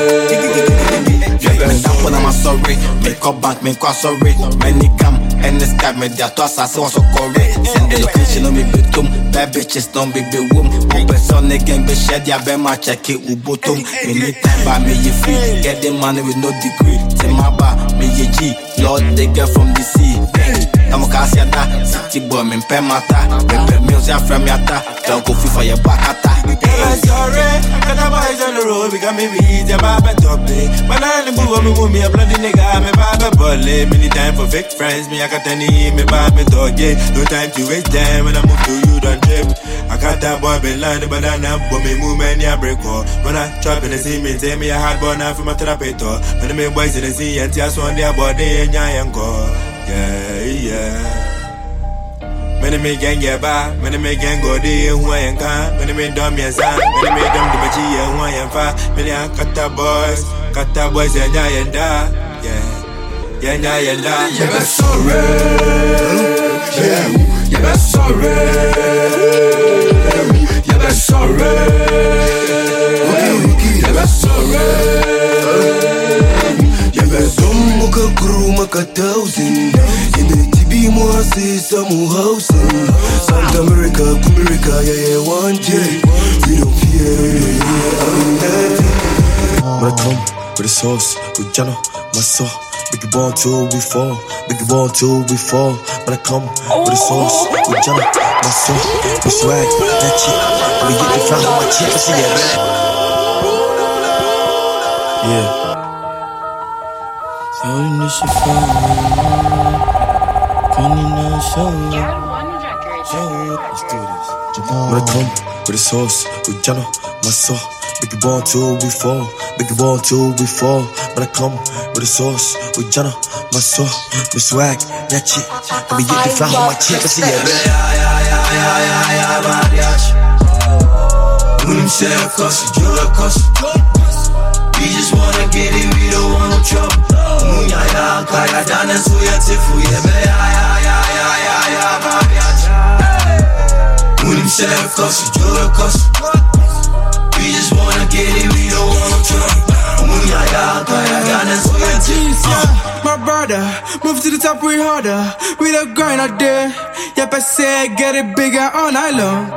When I'm sorry, make up bank, make up sorry. Many come and the sky, me their toss, I want so correct. Send the location on me, bitum. Bad bitches don't be be womb. Open son again, be shed, ya be my check it, ubotum. Anytime by me, you free. Get the money with no degree. Say my bar, me ye G. Lord, they get from the sea. I'm a Cassiada, city boy, me pay mata. Pepe meals, ya from yata. Don't go for your back atta. I'm sorry, I got a boys on the road, we got me beat, ya baba top day. But I didn't move, me move me a bloody nigga, me baba bully. Many time for fake friends, me I got any, me baba me dog, yeah. No time to waste time when I move to you, don't trip. I got that boy be lying, but I know, but me move many a break off. When I trap in the sea, me say me a hard boy now for my therapist. When I make boys in the sea, and tears on their body, and ya and go. Yeah, yeah. Many me gang get by, many me gang go there, who I ain't can. Many me dumb yes, many me dumb the machi, who I am far. Many I cut the boys, cut the boys, and ya and da. Yeah, yeah, yeah, and da. Yeah, that's sorry. Yeah, yeah, that's sorry. Yeah, that's sorry. Yeah, that's sorry. Yeah, that's dumb, muka crew, muka thousand. Be more say some housing. South America, America, yeah, yeah, one day. We don't fear, I'm dead. When I come with the sauce, with Jana, my soul. Big ball till we fall, big ball till we fall. When I come with the sauce, with Jana, my soul. We swag, that shit. We get the front of my chip, I see that. Yeah. Holding this shit for me. Coming now, show Show Let's do this. When I come with the sauce, with Jana, my soul. Make it ball till we fall. Make it ball till we fall. When I come with the sauce, with Jana, my soul. My swag, that shit. Let me get the fly on my chick. I see it. Yeah, yeah, yeah, yeah, yeah, mariachi. When him say a cuss, you a cuss. We just wanna get it, we don't want no trouble. Munya ya, kaya dance, so ya tifu. Yeah, yeah, yeah, yeah, yeah, yeah, mariachi. When him say a cuss, you a cuss. We just wanna get it, we don't want no trouble. Munya ya, kaya dance, so ya tifu. My brother, move to the top, we harder. We the grind out there. Yep, I say get it bigger all night long.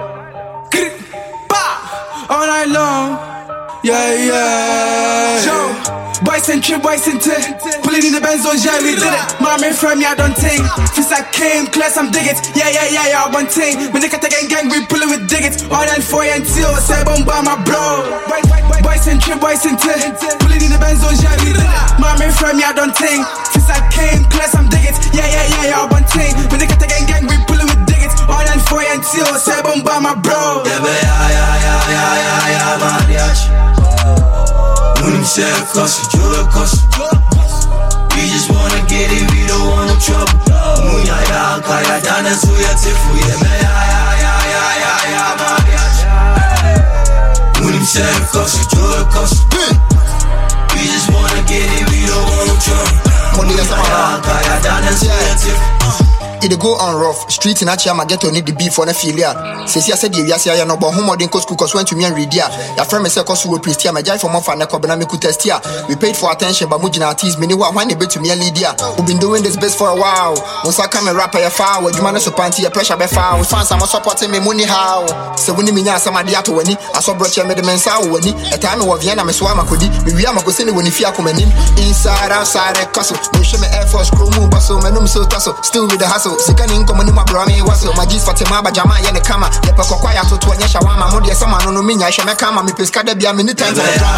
All night long. Yeah, yeah. Show. Boys and trip, boys and tip. Pulling in the Benz, oh yeah, we did it. Mommy from me, I don't think. Since I came, class, I'm dig it. Yeah, yeah, yeah, yeah, one thing. When they got the gang, gang, we pullin' with diggits. All that four and two, say bomb by my bro. Boys and trip, boys and tip. Pulling in the Benz, oh yeah, we did it. Mommy from me, I don't think. Since I came, class, I'm dig it. Yeah, yeah, yeah, yeah, one thing. When they got the gang, gang, we pullin' with diggits. All that four and two, say bomb by my bro. Yeah, yeah, yeah, yeah, yeah, yeah, yeah, mariachi. When him say a cuss, you a cuss. We just wanna get it, we don't want no trouble. Munya ya, kaya dance, so ya tifu. Yeah, yeah, yeah, yeah, yeah, yeah, mariachi. When him say a cuss, you a cuss. We just wanna get it, we don't want no trouble. Munya ya, kaya dance, so ya tifu. It go on rough. Street in Achia, get to need the beef for the filia. Says, I said, yes, I know about home or didn't cost cookers went to me and read ya. Your friend is a cost who will priest here. My jive for more fun, I could test here. We paid for attention, but Mujina tease me. When they bet to me and Lydia. We've been doing this best for a while. Once I come and rap a file, with you manage to panty a pressure by foul. Fans are supporting me money how. So when you mean some idea to winning, I saw brought you made the men's out winning. A time of Vienna, Miss Wama could be. We are going to when if you are coming in. Inside, outside, a castle. No show me Air Force, crew, move, bustle, my name so tussle. Still with the hustle. Second income. My brother was my G's Fatima Bajama and the Kama. The Pacoya to Tony Shawama, Modia Sama, no Mina, I shall make Kama, me Piscada be a minute time.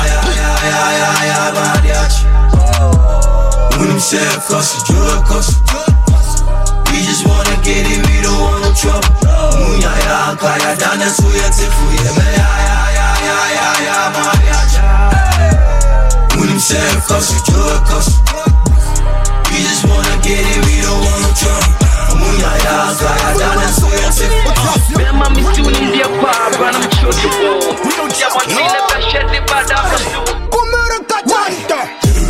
When him say a cuss, you a cuss. We just wanna get it, we don't want no trouble. Munya ya, kaya dance, so ya tifu. Yeah, yeah, yeah, yeah, yeah, mariachi. When him say a cuss, you a cuss. We just wanna get it, we don't want no trouble. Munya ya, kaya dance, so ya tifu. Man, mommy still in the car, but I'm sure to go. We don't have one thing that I shed the bad up. Come here, Tata.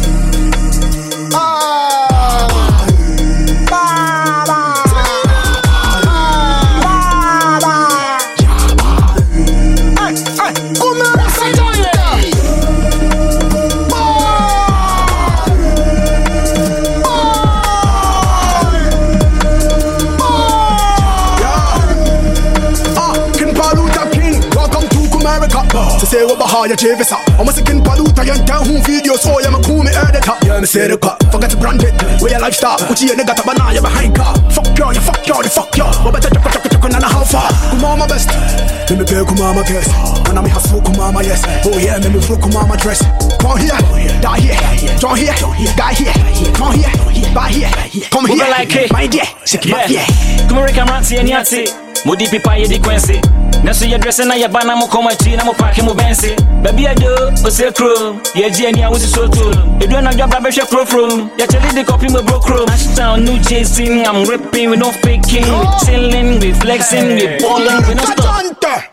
To say what behind your chivisa. I'm a second paluta and down home video, so I'm a cool me earn it up. Yeah, me say the cut, forget to brand it. Where your lifestyle, what you ain't got a banana behind car. Fuck you, you fuck you, you fuck you. But better chuck chuck chuck and how far? Come on, my best. Let me pay, come on, my guess. And I'm hustle, come on, my yes. Oh yeah, let me throw, come on, my dress. Come here, die here, draw here, guy here, come here, buy here, come here. My dear, shake my dear. Come on, come on, see any answer. Mudi pipa ye di kwensi. Nesu ye dressing na ye bana mo koma chi na mo parke mo bensi. Baby I do, o se kro. Ye ji eni a wusi so too. E do na job be hwe kro from. Ye cheli the copy mo bro kro. Ashtown new chasing, I'm ripping with no faking. We chilling, we flexing, we balling, we no stop.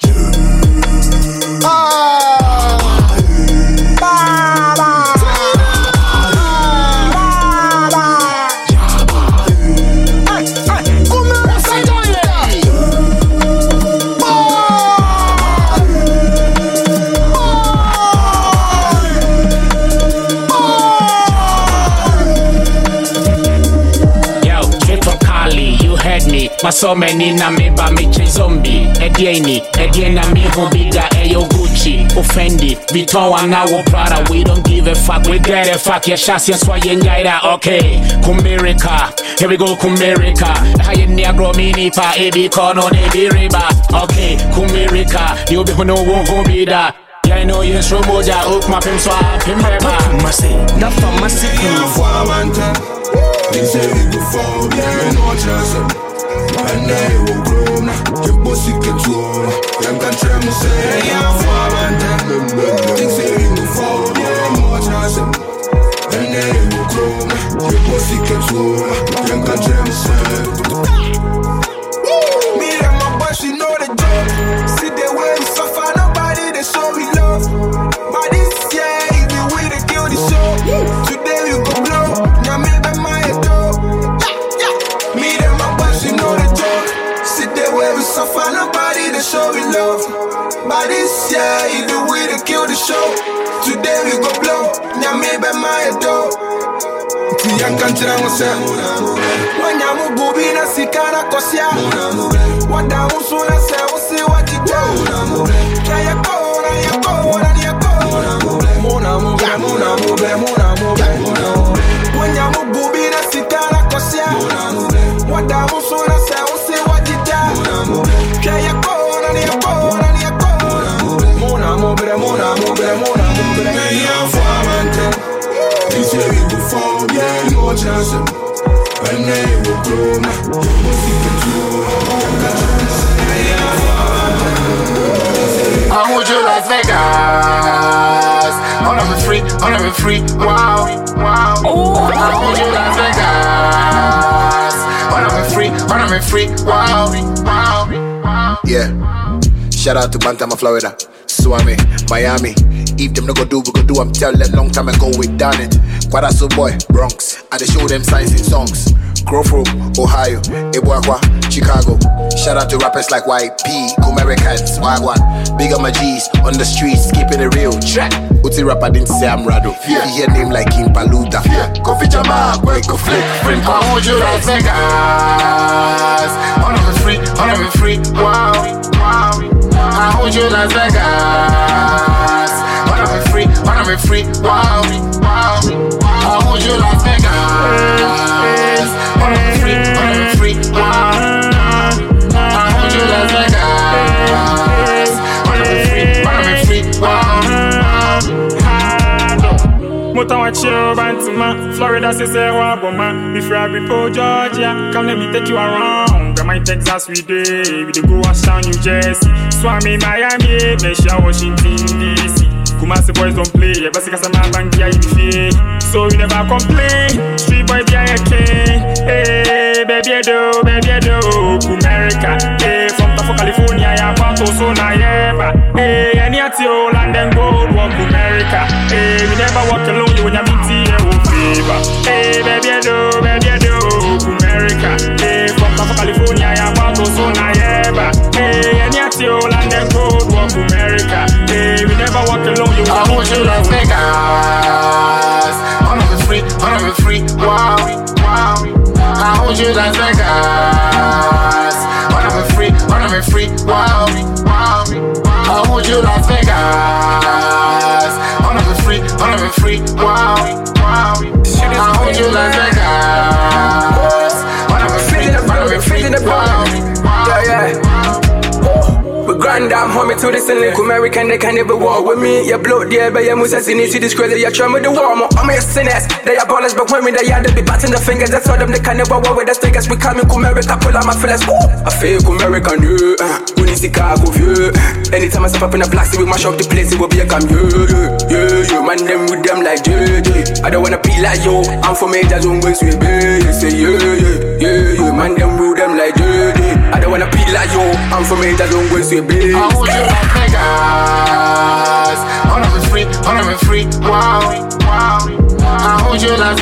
My so many na me ba me che zombie. Edieni, Ediena me who bigger ayo Gucci. Offendi, Vuitton and now Prada. We don't give a fuck, we get a fuck. Yeah, chassis and sway and gaida. Okay, Kumerica, here we go Kumerica. High negro mini pa ebi kono ne bi riba. Okay, Kumerica, you be no won't be that. Yeah, I know you're so bold, I hook my pimp, so I pimp my back. Massy, not for massy. They say we go fall, yeah, no chance. And they will grow now. Your bossy can tour. Young can try to say, yeah, for man. They say we go fall, yeah, no chance. And they will grow now. Your bossy can tour. Young can try to say. Me and my boys, we know the job. See the way we suffer, nobody they show we love. But this year, if we win, they kill the show. Today we go blow. Now me and my me and my boys, we know the job. Sit there where we suffer, nobody they show we love. But this year, if we win, they kill the show. Today we go blow. Now me and my door. Young country, I'm saying, when I'm moving, I see Kana Kosia. What I was when I say, we'll see what you do. Try your call, and your call, and your call. Mona move, Mona move, Mona move. When I'm moving, I see Kana Kosia. What I was when I say, we'll see what you do. Try your call, and your call, and your call. Mona move, Mona move, Mona move. They say we go fall, yeah, no chance. And they will grow now. I want you Las Vegas. All of it free, all of it free. Wow, wow. I want you Las Vegas. All of it free, all of it free. Wow, wow. Yeah. Shout out to Bantama, Florida. Swami, Miami. If them no go do, we go do. I'm tell them long time ago we done it. Quadaso boy, Bronx. I they show them signs in songs. Grove Room, Ohio, Ebuakwa, Chicago. Shout out to rappers like Y P, Americans, Wagwan. Big up my G's on the streets, keeping it real. Track. Uti rapper didn't say I'm Rado. Yeah. You hear name like King Paluta. Yeah. Coffee Jama, boy, go flip. Friend, I want you Las Vegas. All of it free, all of it free. Wow, wow. I hold you Las Vegas. All of it free, all of it free. Wow, wow. I hold you Las Vegas. All of it free, all of it free. Wow. I hold you Las Vegas. All of it free, all of it free. Wow. Mota wa chill Bantima, Florida says Waboma. If you're before Georgia, come let me take you around. Grandma in Texas we day, we dey go Washington, New Jersey, Swami, Miami, Mesha, Washington D C. Kumasi boys don't play, yeah, but because I'm a bank, yeah, you feel. So we never complain. Street boy be a king. Hey, baby, I do, baby, I do. America, hey, from Tafo, California, yeah, Pato, so na yeah, hey, any at you, London, gold, walk America. Hey, we never walk alone, you when you meet here, oh, fever. Hey, baby, I do, baby, I do. America, hey, from Tafo, California, yeah, Pato, so na yeah, hey, any at you, London, gold, walk America. Hey, we never walk alone. I want you Las Vegas. All of it free, all of it free. Wow, wow. I want you Las Vegas. All of it free, all of it free. Wow, wow. I want you Las Vegas. All of it free, all of it free. Wow, wow. I want you Las Vegas. All of it free, all of it free. Wow, wow. Yeah, yeah. Grand damn homie to this and link American, they can never war with me. You blow there, but you must have seen it. See this crazy, you try me the warm up. I'm a sinners, they are ballers, but when me they are, they be batting the fingers. That's all them, they can never war with us. Stickers, we come in America, pull out my feelings. I feel American, yeah. We need Chicago, yeah. Anytime I step up in a black city, we mash up the place, it will be a cam, yeah, yeah, yeah. Man, them with them like, yeah, yeah. I don't wanna be like yo, I'm from major zone, when we be, say, yeah, yeah, yeah, yeah. Man, them with them like, yeah, yeah. I don't wanna be like yo, I'm from major zone, when we be. I want you Las Vegas. All of it free, all of it free. Wow, wow. I hold you Las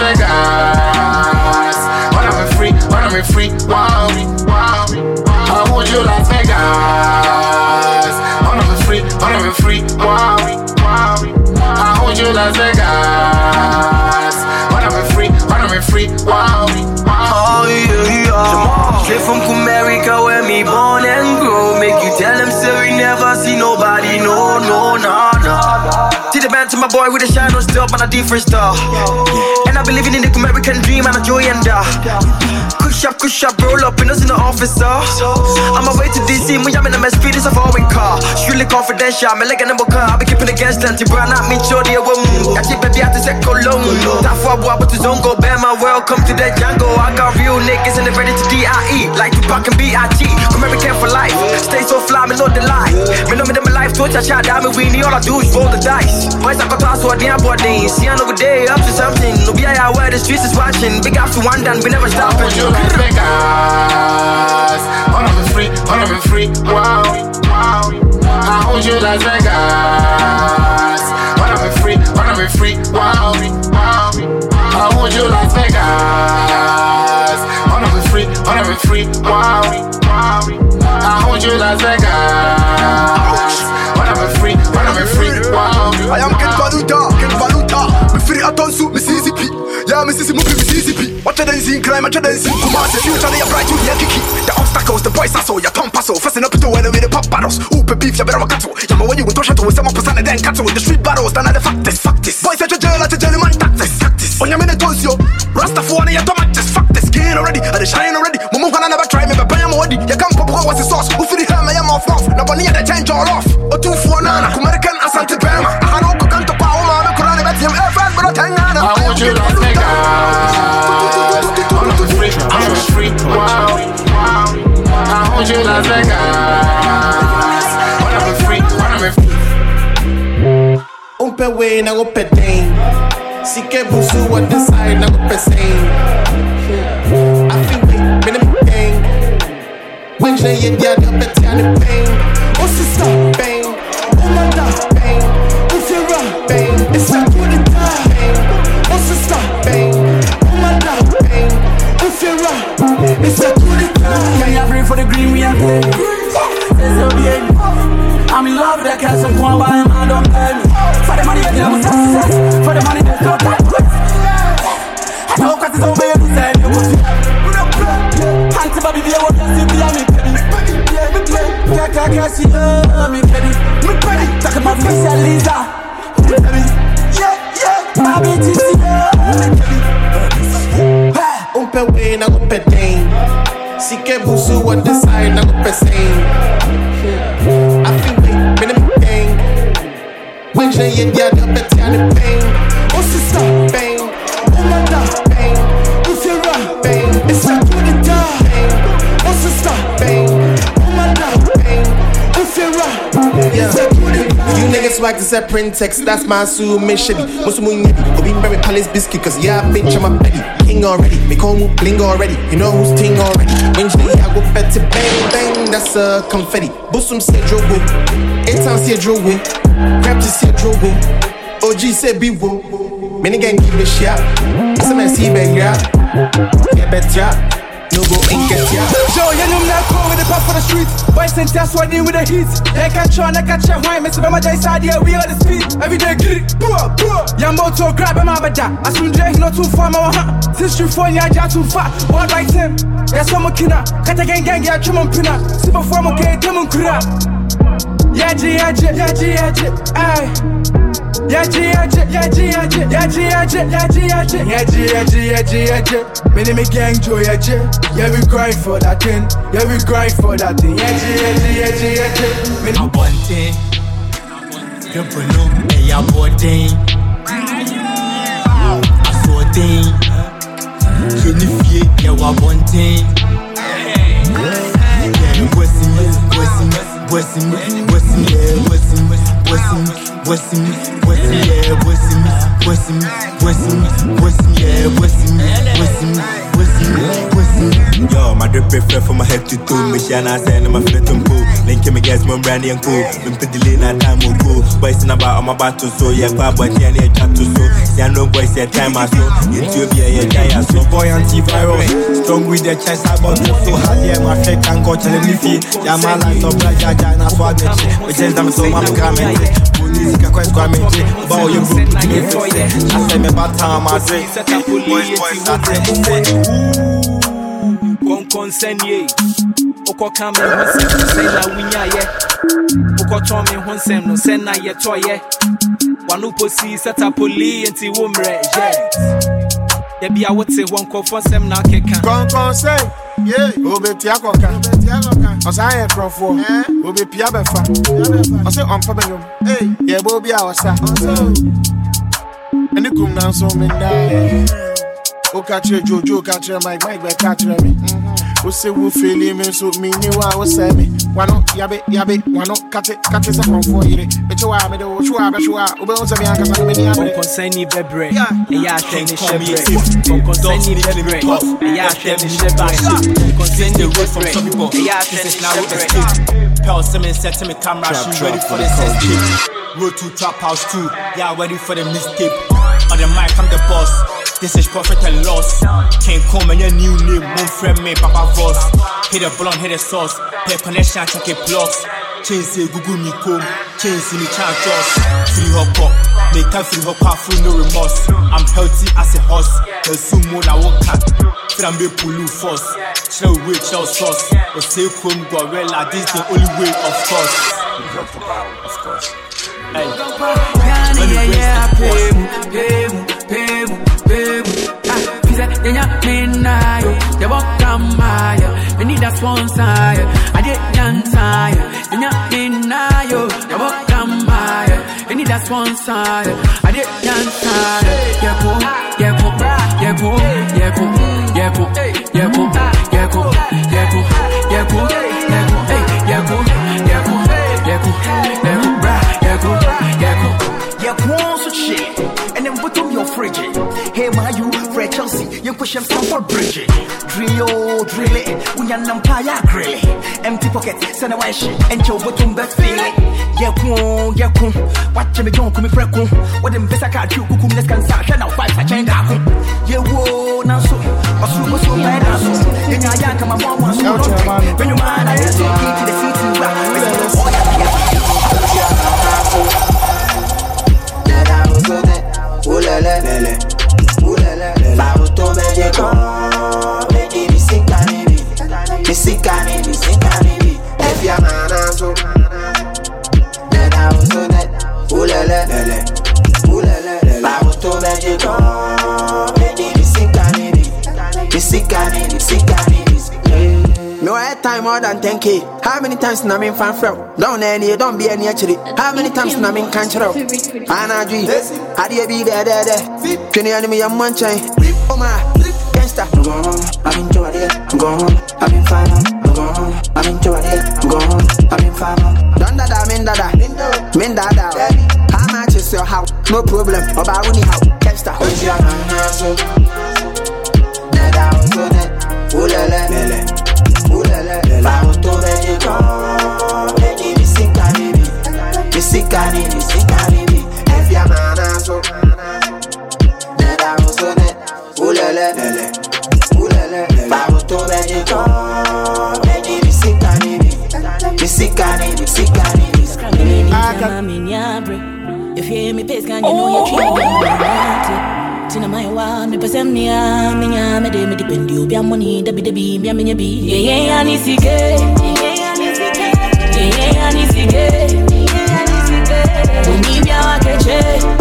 Vegas. All of it free, all of it free. Wow, wow. I hold you Las Vegas. All of it free, all of it free. Wow, wow. I hold you Las Vegas. All of it free, all of it free. Wow, wow. Oh yeah, yeah. Straight from America where me born and grow. Make you tell them so we never see nobody, no, no, no, no. See the band to my boy with a shine on still, but a different star. And I be living in the American dream and a joy and da. Kush up, kush up, roll up, and us in the officer. On my way to D C, when I'm in the mess, speed is a foreign car. Strictly confidential, I'm like a number car. I be keeping against plenty, brand not me, sure they will move. I keep baby out to set Cologne. That's why I but to zone go bear my welcome to the jungle. I got real niggas and they're ready to D I E. Like Tupac and B I G. Come American for life. Stay so fly, me know the lie. Me know me them life, torch I shot down me weenie. All I do is roll the dice. Boys I got to ask what they are body. See I know good day up to something. No be I where the streets is watching. Big after one done, we never stop. Would you like Vegas? All of it free, all of it free. Wow, wow. I hold you like Vegas. All of it free, all of it free. Wow, wow. I hold you like Vegas. All of it free, all of it free. Wow, wow. I hold you like Vegas. All of it free, all of it free. Wow. I am Ken Valuta, Ken Valuta. Me free atonsu, me C C P. Yeah, me see me free, me C C P. What you done see, crime, what you done see. Kumasi, future they are bright, you hear kiki. The obstacles, the boys are so, you can't pass. Fasten up to where with the pop battles. Oope beef, you better walk out. Yeah, when you go to shadow with some percent and then cut with the street battles, then the fact is, fact is. Boys at your jail, at your jail, man, tactics, tactics. On your minute, yo. Rasta for one, you don't just fuck this skin already. I the shine already. Mumu can never try me, but I am already. You can't pop what's the sauce. Who feel the hammer, I am off off. Now, when you change all off. Or two for nana, American Asante Bama. I don't go to power, I'm a Koran, but him ever, but I tangana. I want you like Vegas. All of it free, all of it free. Wow, wow. I want you like Vegas. All of it free, all of it free. Umpe way, na go pedeng. Sike busu what the side, na go peseng. I think we been a bang. When you get the other better and the pain. Oh sister, bang. Oh my God, bang. If you run, bang. It's a good time, bang. Oh sister, bang. Oh my God, bang. If you run, it's a good time. Can you bring for the green we are playing? I'm in love with that cash and come by him, I don't pay me. For the money, I'm a success. For the money, there's no time. I know what is over here to say. Hands baby, they want to see me, I'm in penny. Yeah, yeah, yeah, see I'm in penny. Talk about Miss Lisa. Yeah, yeah, my bitch is here. Umpe way, na go pedeng. Sike busu what the side, na go peseng. I think we been a bang. When you get the other better and the pain. Oh sister, bang. Oh my God, bang. If you run, bang. It's a good time, bang. Oh sister, bang. Oh my God, bang. If you run, yeah. It's a good time. You niggas like to say print text, that's my submission. Most of me, Obi Berry Palace biscuit, cause yeah, bitch, I'm a petty. King already, me call me bling already. You know who's ting already. When you I go better bang, bang, that's a uh, confetti. Busum say Joe Woo, Etan say Joe Woo, Crap to say Joe Woo, O G say be woo. Many gang give a shot, some man see bang ya, get better. No go and get ya. Joe, you know not cool with the pop for the streets. Boys and that's what they with the heat. They can't try, they can't try. Why, Mister Bama Jai side here, we on the speed. Every day, get it, poor, poor. Yambo grab him, abada. I soon drink, not too far, my huh. Since you phone, ya too far. One right him. Yes, I'm a kina. Kata gang gang, ya chum on pina. Super form, okay, demon kura. Yaji, yaji, yaji, yaji, aye. Yaji, yaji, yaji, yaji, yaji, yaji, yaji, yaji, yaji, yaji, yaji, yaji. Many me gang joy, yaji. Yeah, we grind for that thing. Yeah, we grind for that thing. Yaji, yaji, yaji, yaji. I want it. You know, hey, I want it. I saw it. Can you feel? Yeah, I want it. Yeah, what's in me? What's in me? What's in me? What's in me? What's in me? What's in me? What's in me? What's in me? Yeah, what's in me? What's in me? What's in me? What's in me? Yeah, what's in me? What's in me? What's in me? What's in me? Yo, my drip prefer from my head to toe. Me shine I say my flip and cool. Link me guys, my brandy and cool. Me put the lane at time will cool. Boys in about on my battle so yeah, bad boy yeah, yeah, chat to so. See no boys yeah, time I so. Ethiopia yeah, yeah, so boy antivirus. Strong with the chest I bought so hard yeah, my fake can go tell me fee. Yeah, my life so bright yeah, yeah, na swag me. We just them so my grammar. Music quite squammy, bow your book to me. I say me about time I say, boys, boys, I say, Con consenye, Oko Kame Honsem, say la winya ye, Oko Tommy Honsem, no send na ye toye, Wanupo si set up poli and ti wumre, yeah. There be a what say one call for some now keka. Con con say, yeah, Obe Tiakoka, Osaya Crawford, Obe Piabefa, I say on Pabellum, hey, yeah, Bobby Awasa, and the Kum now so many die. O catch your Jojo, catch your Mike, Mike, catch me. Who say who feel him so me knew I was saying, why not Yabe, Yabe, why not cut it, cut it up for you? But you are, but you are, but you are, but also be anxious. Don't concern me, Bebre. Yeah, change the shepherd. Don't concern me, Bebre. Yeah, change the shepherd. Don't concern the road from some people. Yeah, this is now with the state. Pearl Simmons said to me, camera, she ready for the session. Road to Trap House two, yeah, ready for the mixtape. On the mic, I'm the boss. This is profit and loss. Can't come and your new name, mon friend me, Papa Voss. Hit a blonde, hit a sauce. Pay connection, check it blocks. Chain say Google me come. Chain see me charge us. Free hop up. Make a free hop up, free no remorse. I'm healthy as a horse. The sumo na walk cat. Frambe pulu force. Chill way, chill sauce. Or say come gorilla, this the only way, of course. Of course. Hey. Yeah, pay me, pay me, pay me, pay me. Ah, she said, yeah, me na yo. They walk on my yo. We need a sponsor yo. I get dancer yo. Yeah, me na yo. They walk on my yo. We need a sponsor yo. I get dancer yo. Yeah, go, yeah, go, yeah, go, yeah, go, yeah, go, yeah, go, yeah, go, yeah, go, yeah, go, yeah, go, hey, yeah, go, yeah, go, yeah, go, yeah, go, yeah, go, yeah, go. Yeah, one such shit, and then put on your fridge. Hey, my you, Fred Chelsea, you push him for bridge. Drill, drill it, we are Nampire grill. Empty pocket, send a wash, and your bottom best feeling. Yeah, cool, yeah, cool. Watch me, don't come me freckle. What them best I can't do, who let's can start, and I'll fight, I can't go. Yeah, whoa, now so, but so much so bad, now so. Then I yank my mom was so long. When you mind, I just get to the city, right? Ooh la la la la, ooh la la la. Babu to beje kon, beje mi sikani bi, mi sikani bi, sikani bi. Efia mana so, nena uso net. Ooh la la la la, ooh la la la. Babu to beje kon, beje mi sikani bi, mi sikani bi, sikani bi. No air time more than ten K. How many times na me fan from? Don't any, don't be any actually. How many times na me can't show? Anna G, how do you be there, there, there? Can you enemy a manchain? Oh my, gangsta. I'm going home, I've been to it, I'm going home, I've been fine, I'm going home, I've been to it, I'm going home, I've been fine. Don't dada, min dada, min dada. How much is your house? No problem, about when you have gangsta. Who's your man, so? Nada, so that, ooh la la la la. Ooh la la la la. Babu to beje kon, beje mi sikani bi, mi sikani bi, sikani bi. Efia mana so, nada uso net. Ooh la la la la, ooh la la la. Babu to beje kon, beje mi sikani bi, mi sikani bi, sikani bi. Mami nyabre, if you hear me pace, can you know you're cheating? Tina my wa me pesem nia me nya me de me depend you bia money da bi da bi bia me nya bi ye ye ani sike ye ye ani sike ye ye ani sike ye ye ani sike uni bia wa keche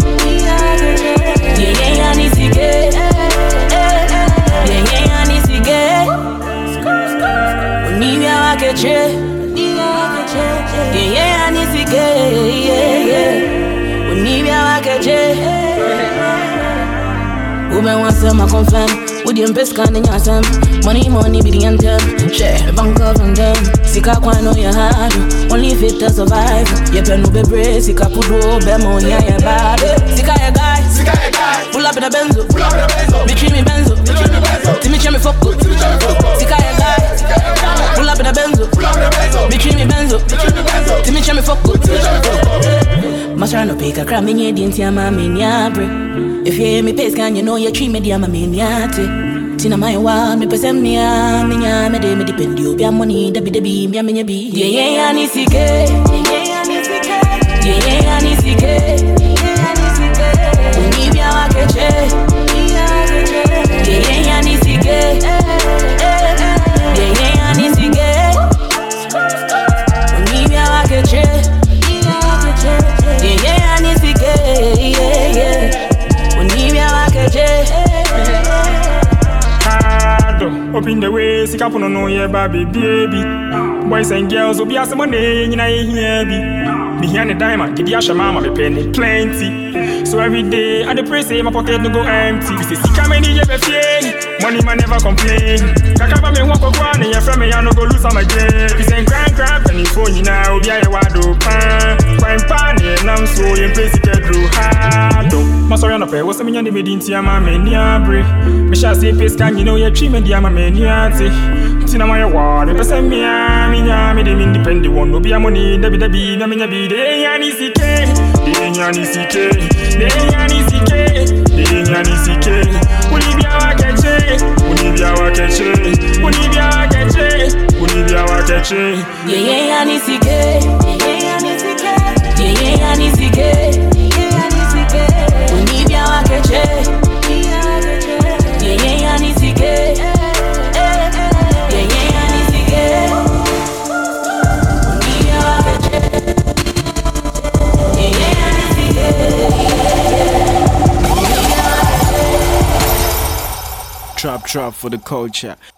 ye ye ani sike ye ye ani sike uni bia wa keche ye ye ani sike uni bia wa keche. Women want some, I confirm. With the best kind of yasam. Money, money, be the anthem. Share, bank of them. Sika kwa no ya hard. Only fit to survive. Ye pen no be brave. Sika pudo, be mo ya ya bad. Sika ya guy. Sika ya guy. Pull up in a benzo. Pull up in a benzo. Between me benzo. Between me benzo. Timmy chemi fuck. Sika ya guy. Pull up in a benzo. Pull up in a benzo. Between me benzo. Between me benzo. Timmy chemi fuck. Masha no pick a crab. Me nye dinti ya mami nyabre. If you hear me pace, can you know you treat me dear, my miniati? Tina my wa, me pesem mia, minya, me de me depend you, bia money, da bi da bi, bia minya bi. Ye ye ani sike, ye ye ani sike, ye ye ani sike, ye ye ani sike. Uni bia wa keche, ye ye ani sike, ye ye ani sike. Uni bia wa keche, ye ye ani sike, yeah yeah. Open the way, sick up on no yeah, baby, baby. Boys and girls will be as money, you know, here. Me here the diamond, give your mama, me penny plenty. So every day, I dey pray say my pocket no go empty. We say, see how many you be feeling. Money man never complain. Kakaba me walk up one, and your friend me I no go lose on my game. We say grand grand, and you phone you now, be a wado pan. Crime pan, and I'm so you place it through hard. My sorry no pay, what's the meaning of the medinti ama me niabre? Me shall say pace can you know your treatment the ama me niate. Tina my ward, me person me a me nya me dem independent one. No be a money, debi debi, me me be de yani sike, de yani sike, de yani sike, de yani sike. Unibia wa keche, unibia wa keche, unibia wa keche, unibia wa keche. Ye ye yani sike, ye yani sike, ye ye yani sike, ye yani sike. Unibia wa keche, ye ye yani sike. Trap trap for the culture.